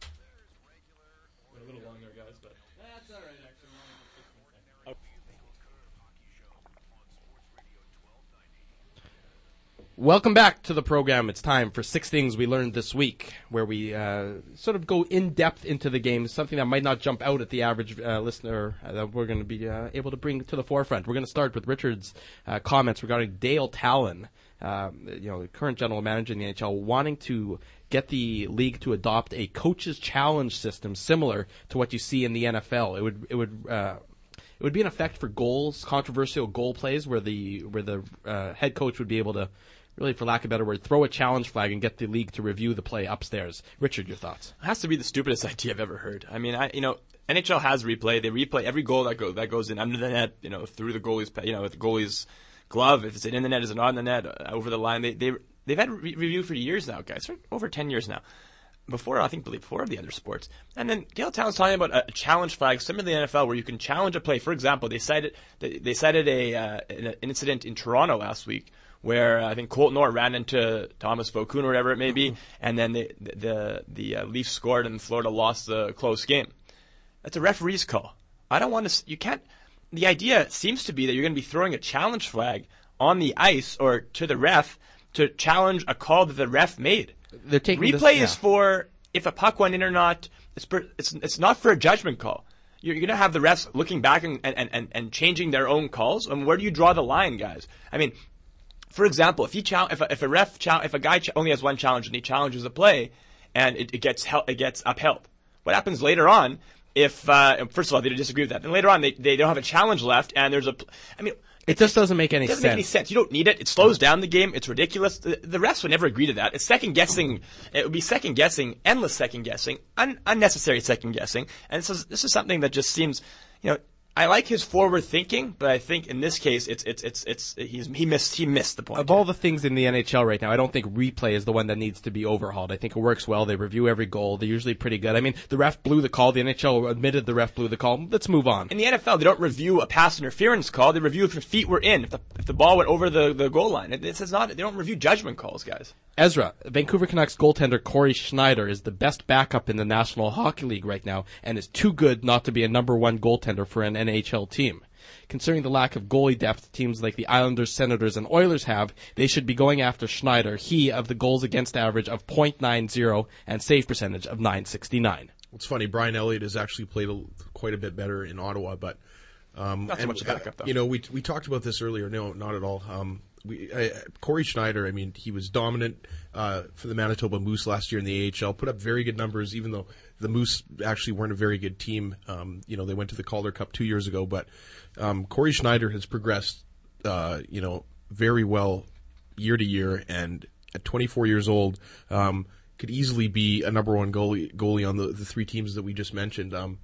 Welcome back to the program. It's time for Six Things We Learned This Week, where we uh, sort of go in-depth into the game, something that might not jump out at the average uh, listener uh, that we're going to be uh, able to bring to the forefront. We're going to start with Richard's uh, comments regarding Dale Talon, uh, you know, the current general manager in the N H L, wanting to get the league to adopt a coach's challenge system similar to what you see in the N F L. It would, it would, uh, it would be an effect for goals, controversial goal plays, where the where the uh, head coach would be able to, really, for lack of a better word, throw a challenge flag and get the league to review the play upstairs. Richard, your thoughts? It has to be the stupidest idea I've ever heard. I mean, I you know, N H L has replay. They replay every goal that go that goes in under the net, you know, through the goalie's, you know, with the goalie's glove. If it's in the net, is it not in the net? Uh, over the line. They they they've had re- review for years now, guys, for over ten years now. Before, I think, before the other sports. And then Dale Talon's talking about a challenge flag similar to the N F L, where you can challenge a play. For example, they cited they, they cited a uh, an incident in Toronto last week, where uh, I think Colton Orr ran into Thomas Vokoun or whatever it may be, and then the the the, the uh, Leafs scored and Florida lost the close game. That's a referee's call. I don't want to. You can't. The idea seems to be that you're going to be throwing a challenge flag on the ice or to the ref to challenge a call that the ref made. They're taking Replay this, yeah. is for if a puck went in or not. It's per, it's it's not for a judgment call. You're going to have the refs looking back and, and, and, and changing their own calls. I mean, where do you draw the line, guys? I mean, for example, if he chal- if a, if a ref chal- if a guy ch- only has one challenge and he challenges a play and it, it gets hel- it gets upheld, what happens later on if uh, first of all they disagree with that, then later on they they don't have a challenge left and there's a pl- I mean. It just doesn't make any It doesn't sense. make any sense. You don't need it. It slows down the game. It's ridiculous. The, the refs would never agree to that. It's second guessing. It would be second guessing, endless second guessing, un- unnecessary second guessing. And this is this is something that just seems, you know, I like his forward thinking, but I think in this case, it's it's it's it's he's he missed he missed the point. Of all the things in the N H L right now, I don't think replay is the one that needs to be overhauled. I think it works well. They review every goal. They're usually pretty good. I mean, the ref blew the call. The N H L admitted the ref blew the call. Let's move on. In the N F L, they don't review a pass interference call. They review if the feet were in, if the if the ball went over the, the goal line. It, it's not. They don't review judgment calls, guys. Ezra, Vancouver Canucks goaltender Corey Schneider is the best backup in the National Hockey League right now and is too good not to be a number one goaltender for an N H L team. Considering the lack of goalie depth teams like the Islanders, Senators, and Oilers have, they should be going after Schneider, he of the goals against average of point nine zero and save percentage of nine sixty-nine. It's funny, Brian Elliott has actually played a, quite a bit better in Ottawa, but um, Not so and, much a backup, though. You know, we we talked about this earlier. No, not at all. Um, we uh, Corey Schneider. I mean, he was dominant uh, for the Manitoba Moose last year in the A H L. Put up very good numbers, even though the Moose actually weren't a very good team. Um, you know, they went to the Calder Cup two years ago, but um, Corey Schneider has progressed, uh, you know, very well year to year, and at twenty-four years old, um, could easily be a number one goalie goalie on the, the three teams that we just mentioned. Um,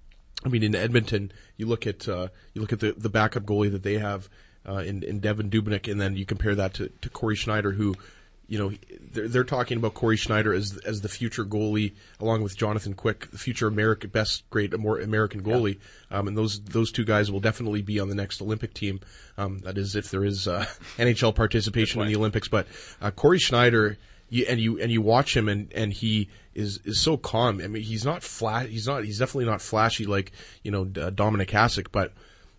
I mean, in Edmonton, you look at uh, you look at the, the backup goalie that they have uh, in in Devin Dubnyk, and then you compare that to, to Corey Schneider, who, you know, they're, they're talking about Corey Schneider as as the future goalie, along with Jonathan Quick, the future American best, great, more American goalie. Yeah. Um, and those those two guys will definitely be on the next Olympic team. Um, that is, if there is uh, N H L participation in the Olympics. But uh, Corey Schneider. You, and you and you watch him and, and he is, is so calm. I mean, he's not flat. He's not. He's definitely not flashy like you know uh, Dominic Hasek, but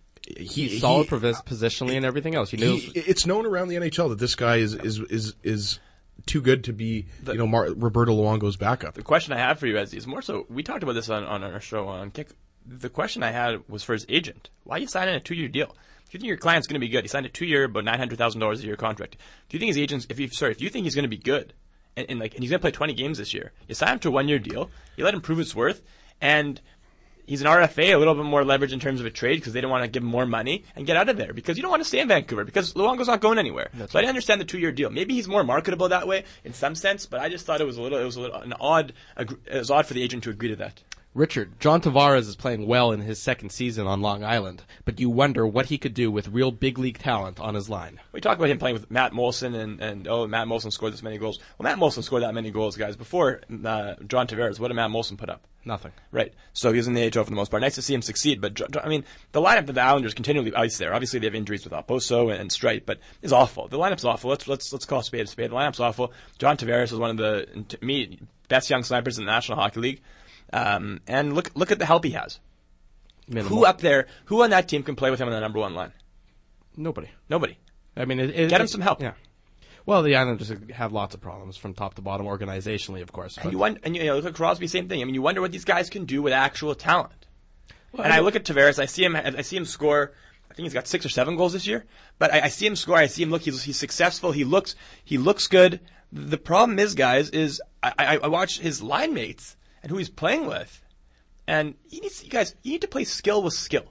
he, he's solid he, positionally and everything else. He knows. He, it's known around the N H L that this guy is is is, is too good to be the, you know Mar- Roberto Luongo's backup. The question I have for you, Ezzy, is more so. We talked about this on, on our show on Kick. The question I had was for his agent. Why are you signing a two-year deal? If you think your client's going to be good, he signed a two-year, about nine hundred thousand dollars a year contract. Do you think his agents? If you sorry, if you think he's going to be good, and, and like, and he's going to play twenty games this year, you sign him to a one-year deal. You let him prove his worth, and he's an R F A, a little bit more leverage in terms of a trade because they don't want to give him more money and get out of there because you don't want to stay in Vancouver because Luongo's not going anywhere. That's so right. I understand the two-year deal. Maybe he's more marketable that way in some sense, but I just thought it was a little, it was a little an odd, it was odd for the agent to agree to that. Richard, John Tavares is playing well in his second season on Long Island, but you wonder what he could do with real big league talent on his line. We talk about him playing with Matt Molson and, and oh, Matt Molson scored this many goals. Well, Matt Molson scored that many goals, guys. Before uh, John Tavares, what did Matt Molson put up? Nothing. Right. So he was in the A H L for the most part. Nice to see him succeed, but I mean, the lineup that the Islanders continually ice there. Obviously, they have injuries with Oposo and, and Streit, but it's awful. The lineup's awful. Let's let's let's call a spade a spade. The lineup's awful. John Tavares is one of the, to me, best young snipers in the National Hockey League. Um, and look look at the help he has. Minimal. Who up there, who on that team can play with him on the number one line? Nobody. Nobody. I mean, it, it, get him some help. Yeah. Well, the Islanders have lots of problems from top to bottom organizationally, of course. And you, wonder, and you know, look at Crosby, same thing. I mean, you wonder what these guys can do with actual talent. Well, and I I look at Tavares, I see him, I see him score. I think he's got six or seven goals this year. But I, I see him score. I see him look. He's, he's successful. He looks. He looks good. The problem is, guys, is I, I, I watch his line mates and who he's playing with, and he needs. You guys, you need to play skill with skill.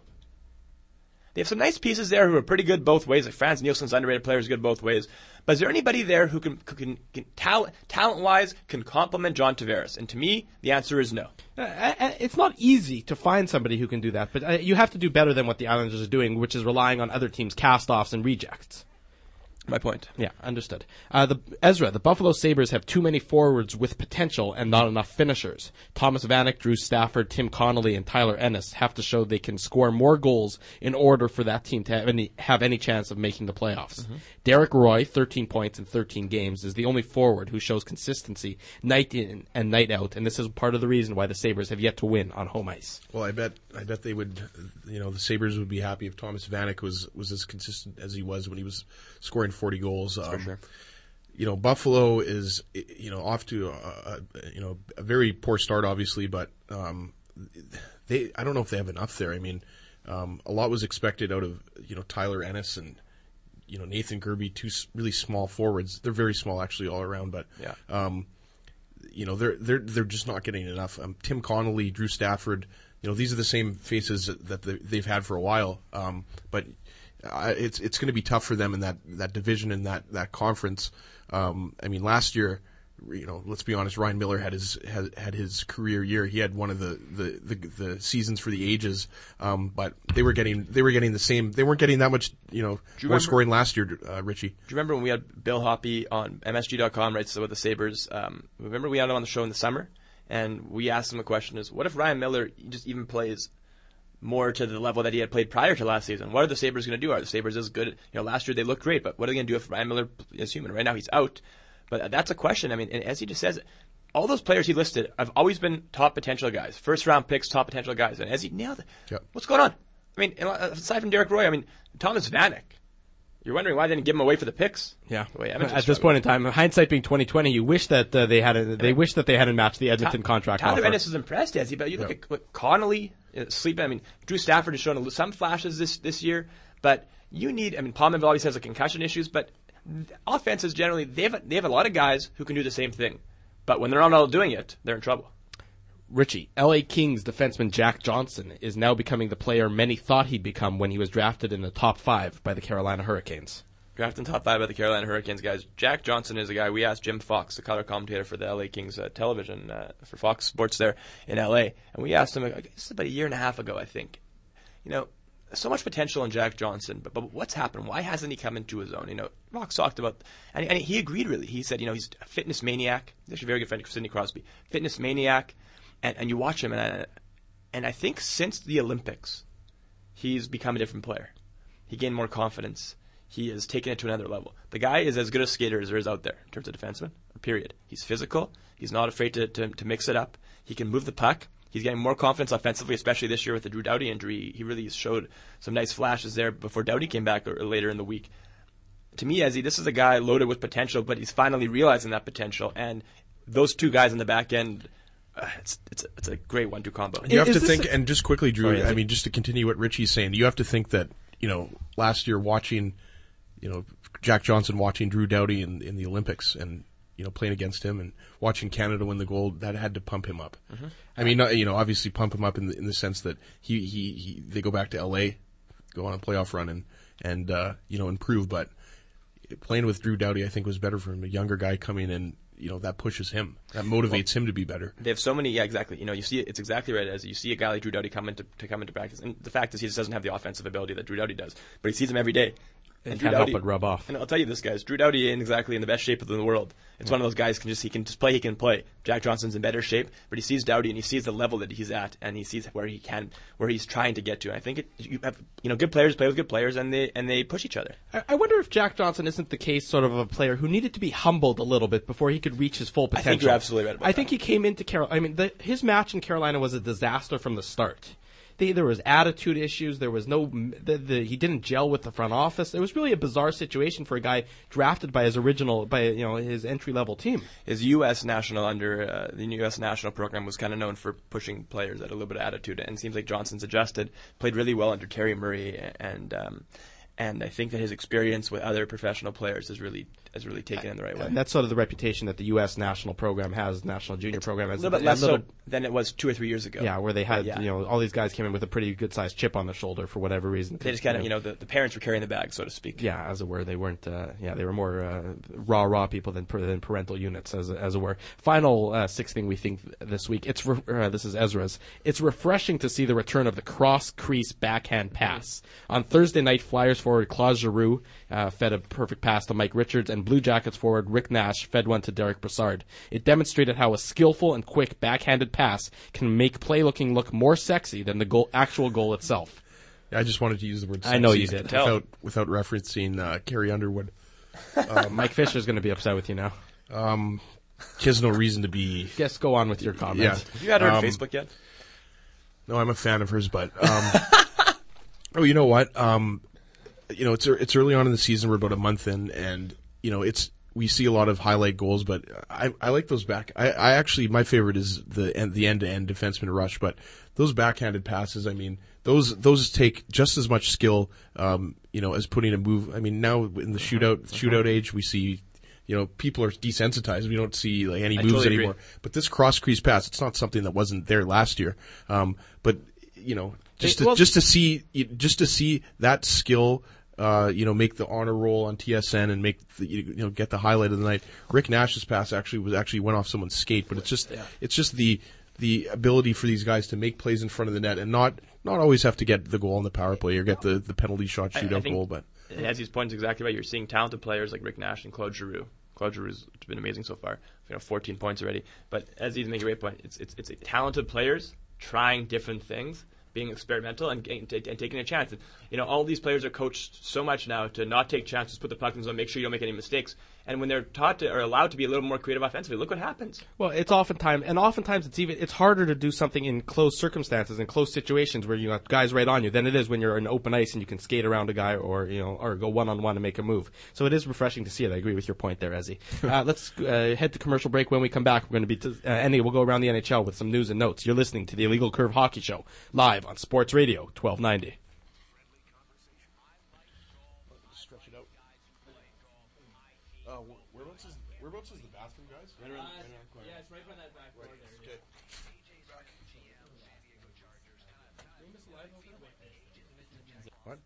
They have some nice pieces there who are pretty good both ways. Like Frans Nielsen's underrated player is good both ways. But is there anybody there who can, who can, can talent, talent-wise, can complement John Tavares? And to me, the answer is no. Uh, it's not easy to find somebody who can do that, but uh, you have to do better than what the Islanders are doing, which is relying on other teams' cast-offs and rejects. My point. Yeah, understood. Uh, the Ezra, the Buffalo Sabres have too many forwards with potential and not enough finishers. Thomas Vanek, Drew Stafford, Tim Connolly, and Tyler Ennis have to show they can score more goals in order for that team to have any, have any chance of making the playoffs. Mm-hmm. Derek Roy, thirteen points in thirteen games, is the only forward who shows consistency night in and night out, and this is part of the reason why the Sabres have yet to win on home ice. Well, I bet I bet they would, you know, the Sabres would be happy if Thomas Vanek was, was as consistent as he was when he was scoring forty goals. Um, For sure. You know, Buffalo is, you know, off to a, a you know a very poor start, obviously, but um, they I don't know if they have enough there. I mean, um, a lot was expected out of you know Tyler Ennis and you know Nathan Gerbe, two really small forwards. They're very small actually all around, but yeah. um, you know they're they're they're just not getting enough. Um, Tim Connolly, Drew Stafford, you know these are the same faces that they've had for a while, um, but. Uh, it's it's going to be tough for them in that, that division and that, that conference. Um, I mean, last year, you know, let's be honest, Ryan Miller had his had, had his career year. He had one of the, the, the, the seasons for the ages. Um, but they were getting they were getting the same. They weren't getting that much, you know, more remember, scoring last year. Uh, Richie, do you remember when we had Bill Hoppy on M S G dot com, right? So with the Sabres, um, remember we had him on the show in the summer, and we asked him a question: is what if Ryan Miller just even plays more to the level that he had played prior to last season? What are the Sabres going to do? Are the Sabres as good? You know, last year they looked great, but what are they going to do if Ryan Miller is human? Right now he's out. But that's a question. I mean, and as he just says, all those players he listed have always been top potential guys, first round picks, top potential guys. And as he nailed it, yep. What's going on? I mean, aside from Derek Roy, I mean, Thomas Vanek. You're wondering why they didn't give him away for the picks. Yeah. The way At this point in time, hindsight being twenty twenty, you wish that uh, they had a, they wish that they hadn't matched the Edmonton Ta- contract Tyler offer. Ennis was impressed, as he, but you look yep. at what Connolly, uh, sleeping. I mean, Drew Stafford has shown some flashes this this year, but you need. I mean, Palmerville always has the concussion issues, but offenses generally they have they have a lot of guys who can do the same thing, but when they're not all doing it, they're in trouble. Richie, L A Kings defenseman Jack Johnson is now becoming the player many thought he'd become when he was drafted in the top five by the Carolina Hurricanes. Drafted in top five by the Carolina Hurricanes, guys. Jack Johnson is a guy we asked Jim Fox, the color commentator for the L A Kings uh, television, uh, for Fox Sports there in L A, and we asked him, I guess this about a year and a half ago, I think. You know, so much potential in Jack Johnson, but, but what's happened? Why hasn't he come into his own? You know, Fox talked about, and, and he agreed really. He said, you know, he's a fitness maniac. He's actually a very good friend of Sidney Crosby. Fitness maniac, and, and you watch him, and I, and I think since the Olympics, he's become a different player. He gained more confidence. He has taken it to another level. The guy is as good a skater as there is out there in terms of defenseman, period. He's physical. He's not afraid to, to, to mix it up. He can move the puck. He's getting more confidence offensively, especially this year with the Drew Doughty injury. He really showed some nice flashes there before Doughty came back or, or later in the week. To me, Ezzy, this is a guy loaded with potential, but he's finally realizing that potential. And those two guys in the back end, uh, it's, it's, it's a great one two combo. You have Is to think, a- and just quickly, Drew, Sorry, I mean, just to continue what Richie's saying, you have to think that, you know, last year watching, you know, Jack Johnson watching Drew Doughty in, in the Olympics and, you know, playing against him and watching Canada win the gold, that had to pump him up. Mm-hmm. I mean, you know, obviously pump him up in the, in the sense that he, he, he, they go back to L A, go on a playoff run and, and, uh, you know, improve. But playing with Drew Doughty, I think, was better for him. A younger guy coming in, you know, that pushes him. That motivates well, him to be better. They have so many, yeah, exactly. You know, you see, it's exactly right as you see a guy like Drew Doughty come into, to come into practice. And the fact is he just doesn't have the offensive ability that Drew Doughty does. But he sees him every day. And, and can't Drew Doughty, help but rub off. And I'll tell you this, guys. Drew Doughty ain't exactly in the best shape in the world. It's yeah. one of those guys can just he can just play. He can play. Jack Johnson's in better shape, but he sees Doughty and he sees the level that he's at, and he sees where he can, where he's trying to get to. And I think it, you have you know good players play with good players, and they and they push each other. I, I wonder if Jack Johnson isn't the case, sort of, of a player who needed to be humbled a little bit before he could reach his full potential. I think you're absolutely right about I that. think he came into Carolina. I mean, the, his match in Carolina was a disaster from the start. they, there was attitude issues. There was no, the, the, he didn't gel with the front office. It was really a bizarre situation for a guy drafted by his original, by you know his entry level team. His U S national under uh, the U S national program was kind of known for pushing players at a little bit of attitude, and it seems like Johnson's adjusted, played really well under Terry Murray, and um, and I think that his experience with other professional players has really has really taken in the right way. And that's sort of the reputation that the U S national program has, national junior it's program has. A little bit less so than it was two or three years ago. Yeah, where they had, yeah. you know, all these guys came in with a pretty good sized chip on their shoulder for whatever reason. They just kind of, you know, the, the parents were carrying the bag, so to speak. Yeah, as it were. They weren't, uh, yeah, they were more uh, raw, raw people than, than parental units, as, as it were. Final uh, sixth thing we think this week, it's re- uh, this is Ezra's. It's refreshing to see the return of the cross-crease backhand pass. On Thursday night, Flyers forward Claude Giroux uh, fed a perfect pass to Mike Richards, and Blue Jackets forward Rick Nash fed one to Derek Brassard. It demonstrated how a skillful and quick backhanded pass can make play looking look more sexy than the goal, actual goal itself. I just wanted to use the word sexy I know you did. without, without referencing uh, Carrie Underwood. Um, Mike Fisher's going to be upset with you now. Um, he has no reason to be. Yes, go on with your comments. Yeah. Have you had her on Um, Facebook yet? No, I'm a fan of hers, but um, oh, you know what? Um, you know, it's it's early on in the season. We're about a month in, and you know, it's we see a lot of highlight goals, but I, I like those back. I, I actually my favorite is the end, the end to end defenseman rush, but those backhanded passes. I mean, those those take just as much skill, um, you know, as putting a move. I mean, now in the shootout shootout age, we see. You know, people are desensitized. We don't see like any I moves totally anymore. agree. But this cross crease pass, it's not something that wasn't there last year. Um, but you know, just Hey, to, well- just to see just to see that skill, uh, you know, make the honor roll on T S N and make the, you know get the highlight of the night. Rick Nash's pass actually was actually went off someone's skate, but it's just Yeah. it's just the the ability for these guys to make plays in front of the net and not not always have to get the goal on the power play or get the, the penalty shot I- I shootout think- goal, but. As his point is exactly right. You're seeing talented players like Rick Nash and Claude Giroux. Claude Giroux's been amazing so far. You know, fourteen points already. But as he's making a great point, it's it's it's talented players trying different things, being experimental and, and, and taking a chance. And, you know, all these players are coached so much now to not take chances, put the puck in the zone, make sure you don't make any mistakes. And when they're taught to or allowed to be a little more creative offensively, look what happens. Well, it's oftentimes, and oftentimes it's even, it's harder to do something in close circumstances and close situations where you got guys right on you than it is when you're in open ice and you can skate around a guy or, you know, or go one on one and make a move. So it is refreshing to see it. I agree with your point there, Ezzy. uh, let's uh, head to commercial break. When we come back, we're going to be, t- uh, Andy, we'll go around the N H L with some news and notes. You're listening to the Illegal Curve Hockey Show, live on Sports Radio twelve ninety. Stretch it out. Uh, whereabouts is whereabouts is the bathroom, guys? Right around, right around the corner. Yeah, it's right by that back door there. Okay. What?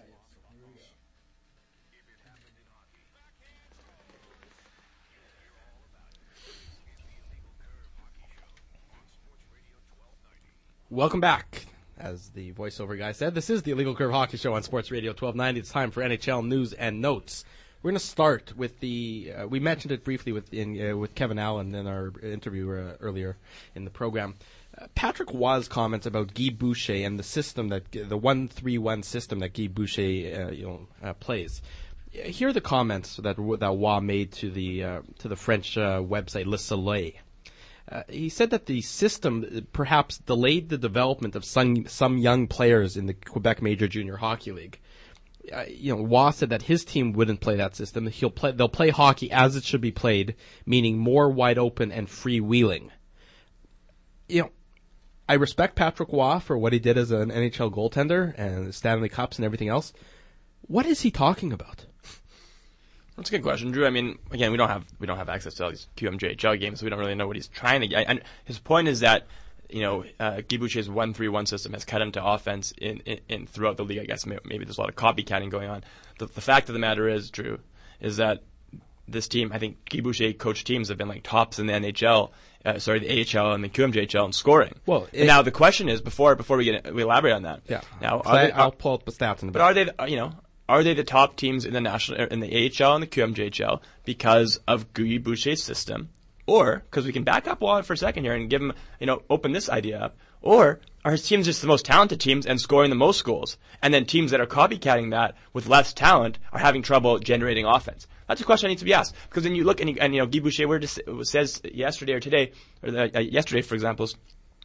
Welcome back. As the voiceover guy said, this is the Illegal Curve Hockey Show on Sports Radio twelve ninety. It's time for N H L news and notes. We're going to start with the. Uh, we mentioned it briefly with in, uh, with Kevin Allen in our interview uh, earlier in the program. Uh, Patrick Waugh's comments about Guy Boucher and the system that the one three one system that Guy Boucher uh, you know uh, plays. Here are the comments that that Waugh made to the uh, to the French uh, website Le Soleil. Uh, he said that the system perhaps delayed the development of some some young players in the Quebec Major Junior Hockey League. Uh, you know, Waugh said that his team wouldn't play that system. He'll play. They'll play hockey as it should be played, meaning more wide open and freewheeling. You know, I respect Patrick Waugh for what he did as an N H L goaltender and the Stanley Cups and everything else. What is he talking about? That's a good question, Drew. I mean, again, we don't have we don't have access to all these Q M J H L games, so we don't really know what he's trying to get. And his point is that, you know, uh, Guy Boucher's one three one system has cut him to offense in, in, in throughout the league. I guess maybe, maybe there's a lot of copycatting going on. The, the fact of the matter is, Drew, is that this team, I think Guy Boucher coached teams have been like tops in the N H L, uh, sorry, the A H L and the Q M J H L in scoring. Well, and now the question is, before before we get we elaborate on that. Yeah. Now, So are I, they, I'll pull up the stats in a bit. but are they, the- you know, are they the top teams in the national, in the A H L and the Q M J H L because of Guy Boucher's system, or because we can back up Waugh for a second here and give him, you know, open this idea up, or are his teams just the most talented teams and scoring the most goals, and then teams that are copycatting that with less talent are having trouble generating offense? That's a question that needs to be asked, because then you look and, you, and you know, Guy Boucher where just says yesterday or today, or the, uh, yesterday for example,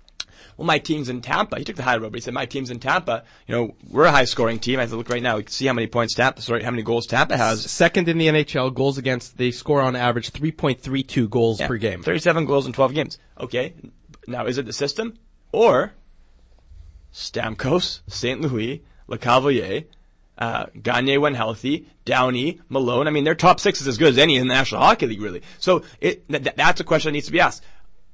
well, my team's in Tampa. He took the high road, but he said, my team's in Tampa. You know, we're a high-scoring team. I have to look right now. We can see how many points Tampa, sorry, how many goals Tampa has. Second in the N H L, goals against, they score on average three point three two goals Yeah, per game. thirty-seven goals in twelve games. Okay, now is it the system? Or Stamkos, Saint Louis, LeCavalier, uh, Gagne when healthy, Downey, Malone. I mean, their top six is as good as any in the National Hockey League, really. So it, th- that's a question that needs to be asked.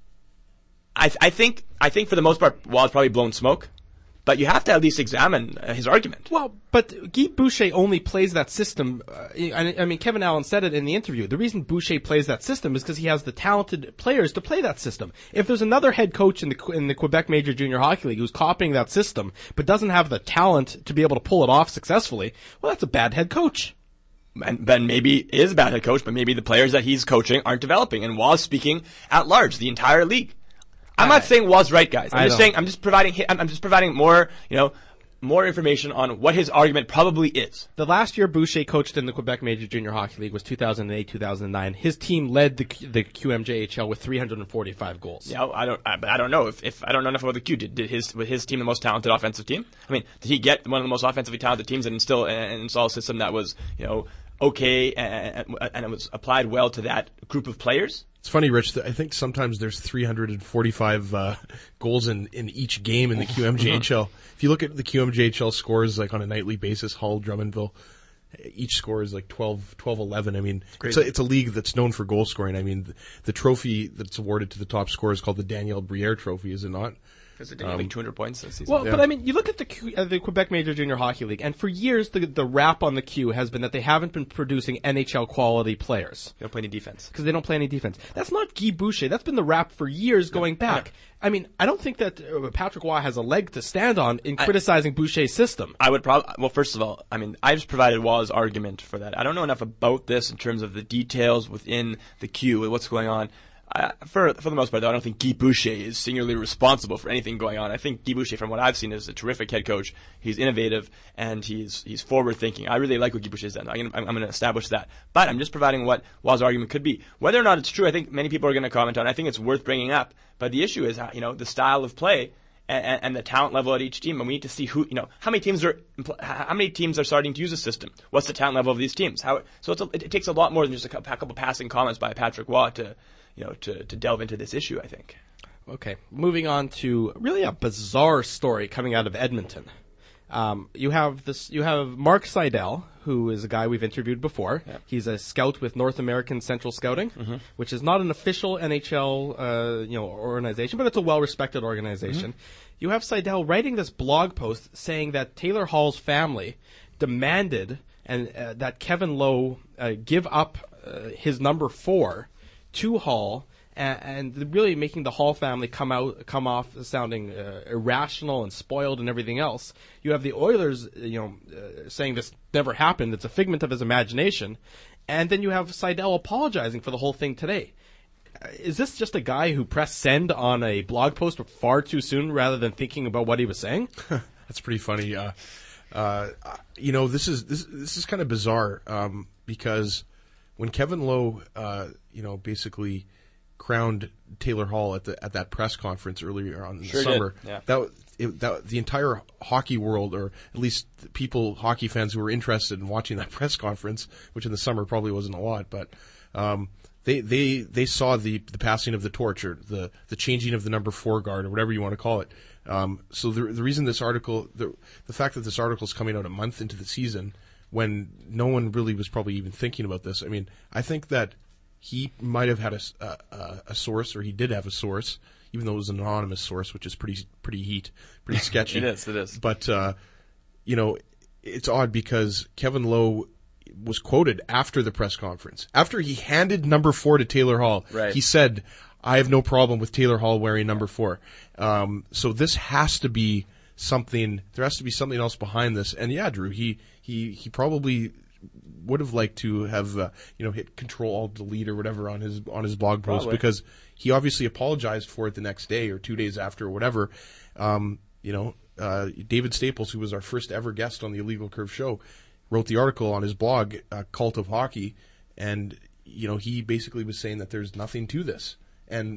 I, th- I think, I think for the most part, Wall's probably blown smoke, but you have to at least examine uh, his argument. Well, but Guy Boucher only plays that system. Uh, I, I mean, Kevin Allen said it in the interview. The reason Boucher plays that system is because he has the talented players to play that system. If there's another head coach in the in the Quebec Major Junior Hockey League who's copying that system but doesn't have the talent to be able to pull it off successfully, well, that's a bad head coach. And Ben maybe is a bad head coach, but maybe the players that he's coaching aren't developing. And Wall's speaking at large, the entire league. I'm not saying Wall's right, guys. I'm I just don't. saying I'm just providing I'm, I'm just providing more, you know, more information on what his argument probably is. The last year Boucher coached in the Quebec Major Junior Hockey League was two thousand eight, two thousand nine. His team led the the Q M J H L with three hundred forty-five goals. Yeah, I don't I, but I don't know if, if I don't know enough about the Q. Did, did his was his team the most talented offensive team? I mean, did he get one of the most offensively talented teams and instill and install a system that was, you know, okay and, and it was applied well to that group of players? It's funny, Rich, that I think sometimes there's three hundred forty-five uh, goals in, in each game in the Q M J H L. If you look at the Q M J H L scores like on a nightly basis, Hull, Drummondville, each score is like twelve, twelve, eleven. I mean, it's a, it's a league that's known for goal scoring. I mean, the, the trophy that's awarded to the top scorer is called the Daniel Briere Trophy, is it not? Because it didn't um, like two hundred points this season. Well, Yeah. but I mean, you look at the Q, uh, the Quebec Major Junior Hockey League, and for years the the rap on the Q has been that they haven't been producing N H L quality players They don't play any defense. because they don't play any defense. That's not Guy Boucher. That's been the rap for years going back. I mean, I don't think that uh, Patrick Waugh has a leg to stand on in criticizing Boucher's system. I would probably, well, first of all, I mean, I just provided Wall's argument for that. I don't know enough about this in terms of the details within the Q, what's going on. I, for for the most part, though, I don't think Guy Boucher is singularly responsible for anything going on. I think Guy Boucher, from what I've seen, is a terrific head coach. He's innovative and he's he's forward thinking. I really like what Guy Boucher's done. I'm, I'm going to establish that. But I'm just providing what Wall's argument could be. Whether or not it's true, I think many people are going to comment on. I think it's worth bringing up. But the issue is, you know, the style of play and, and the talent level at each team. And we need to see who, you know, how many teams are how many teams are starting to use a system. What's the talent level of these teams? How so? It's a, it, it takes a lot more than just a couple passing comments by Patrick Waugh to. You know, to, to delve into this issue, I think. Okay, moving on to really a bizarre story coming out of Edmonton. Um, you have this. You have Mark Seidel, who is a guy we've interviewed before. Yeah. He's a scout with North American Central Scouting, mm-hmm. which is not an official N H L, uh, you know, organization, but it's a well-respected organization. Mm-hmm. You have Seidel writing this blog post saying that Taylor Hall's family demanded and uh, that Kevin Lowe uh, give up uh, his number four to Hall, and, and really making the Hall family come out, come off sounding uh, irrational and spoiled and everything else. You have the Oilers, you know, uh, saying this never happened. It's a figment of his imagination, and then you have Seidel apologizing for the whole thing today. Uh, is this just a guy who pressed send on a blog post far too soon, rather than thinking about what he was saying? That's pretty funny. Uh, uh, you know, this is this this is kind of bizarre um, because. When Kevin Lowe, uh, you know, basically crowned Taylor Hall at the at that press conference earlier on in sure the summer, did. Yeah. that, it, that the entire hockey world, or at least the people, hockey fans who were interested in watching that press conference, which in the summer probably wasn't a lot, but um, they they they saw the the passing of the torch, or the the changing of the number four guard, or whatever you want to call it. Um, so the the reason this article, the the fact that this article is coming out a month into the season, when no one really was probably even thinking about this. I mean, I think that he might have had a, a, a source, or he did have a source, even though it was an anonymous source, which is pretty pretty heat, pretty sketchy. It is, it is. But, uh, you know, it's odd because Kevin Lowe was quoted after the press conference. After he handed number four to Taylor Hall, right. He said, I have no problem with Taylor Hall wearing number four. Um, so this has to be something, there has to be something else behind this. And yeah, Drew, he, he, he probably would have liked to have, uh, you know, hit control alt delete or whatever on his, on his blog post, Probably. because he obviously apologized for it the next day or two days after or whatever. Um, you know, uh, David Staples, who was our first ever guest on the Illegal Curve show, wrote the article on his blog, uh, Cult of Hockey. And, you know, he basically was saying that there's nothing to this. And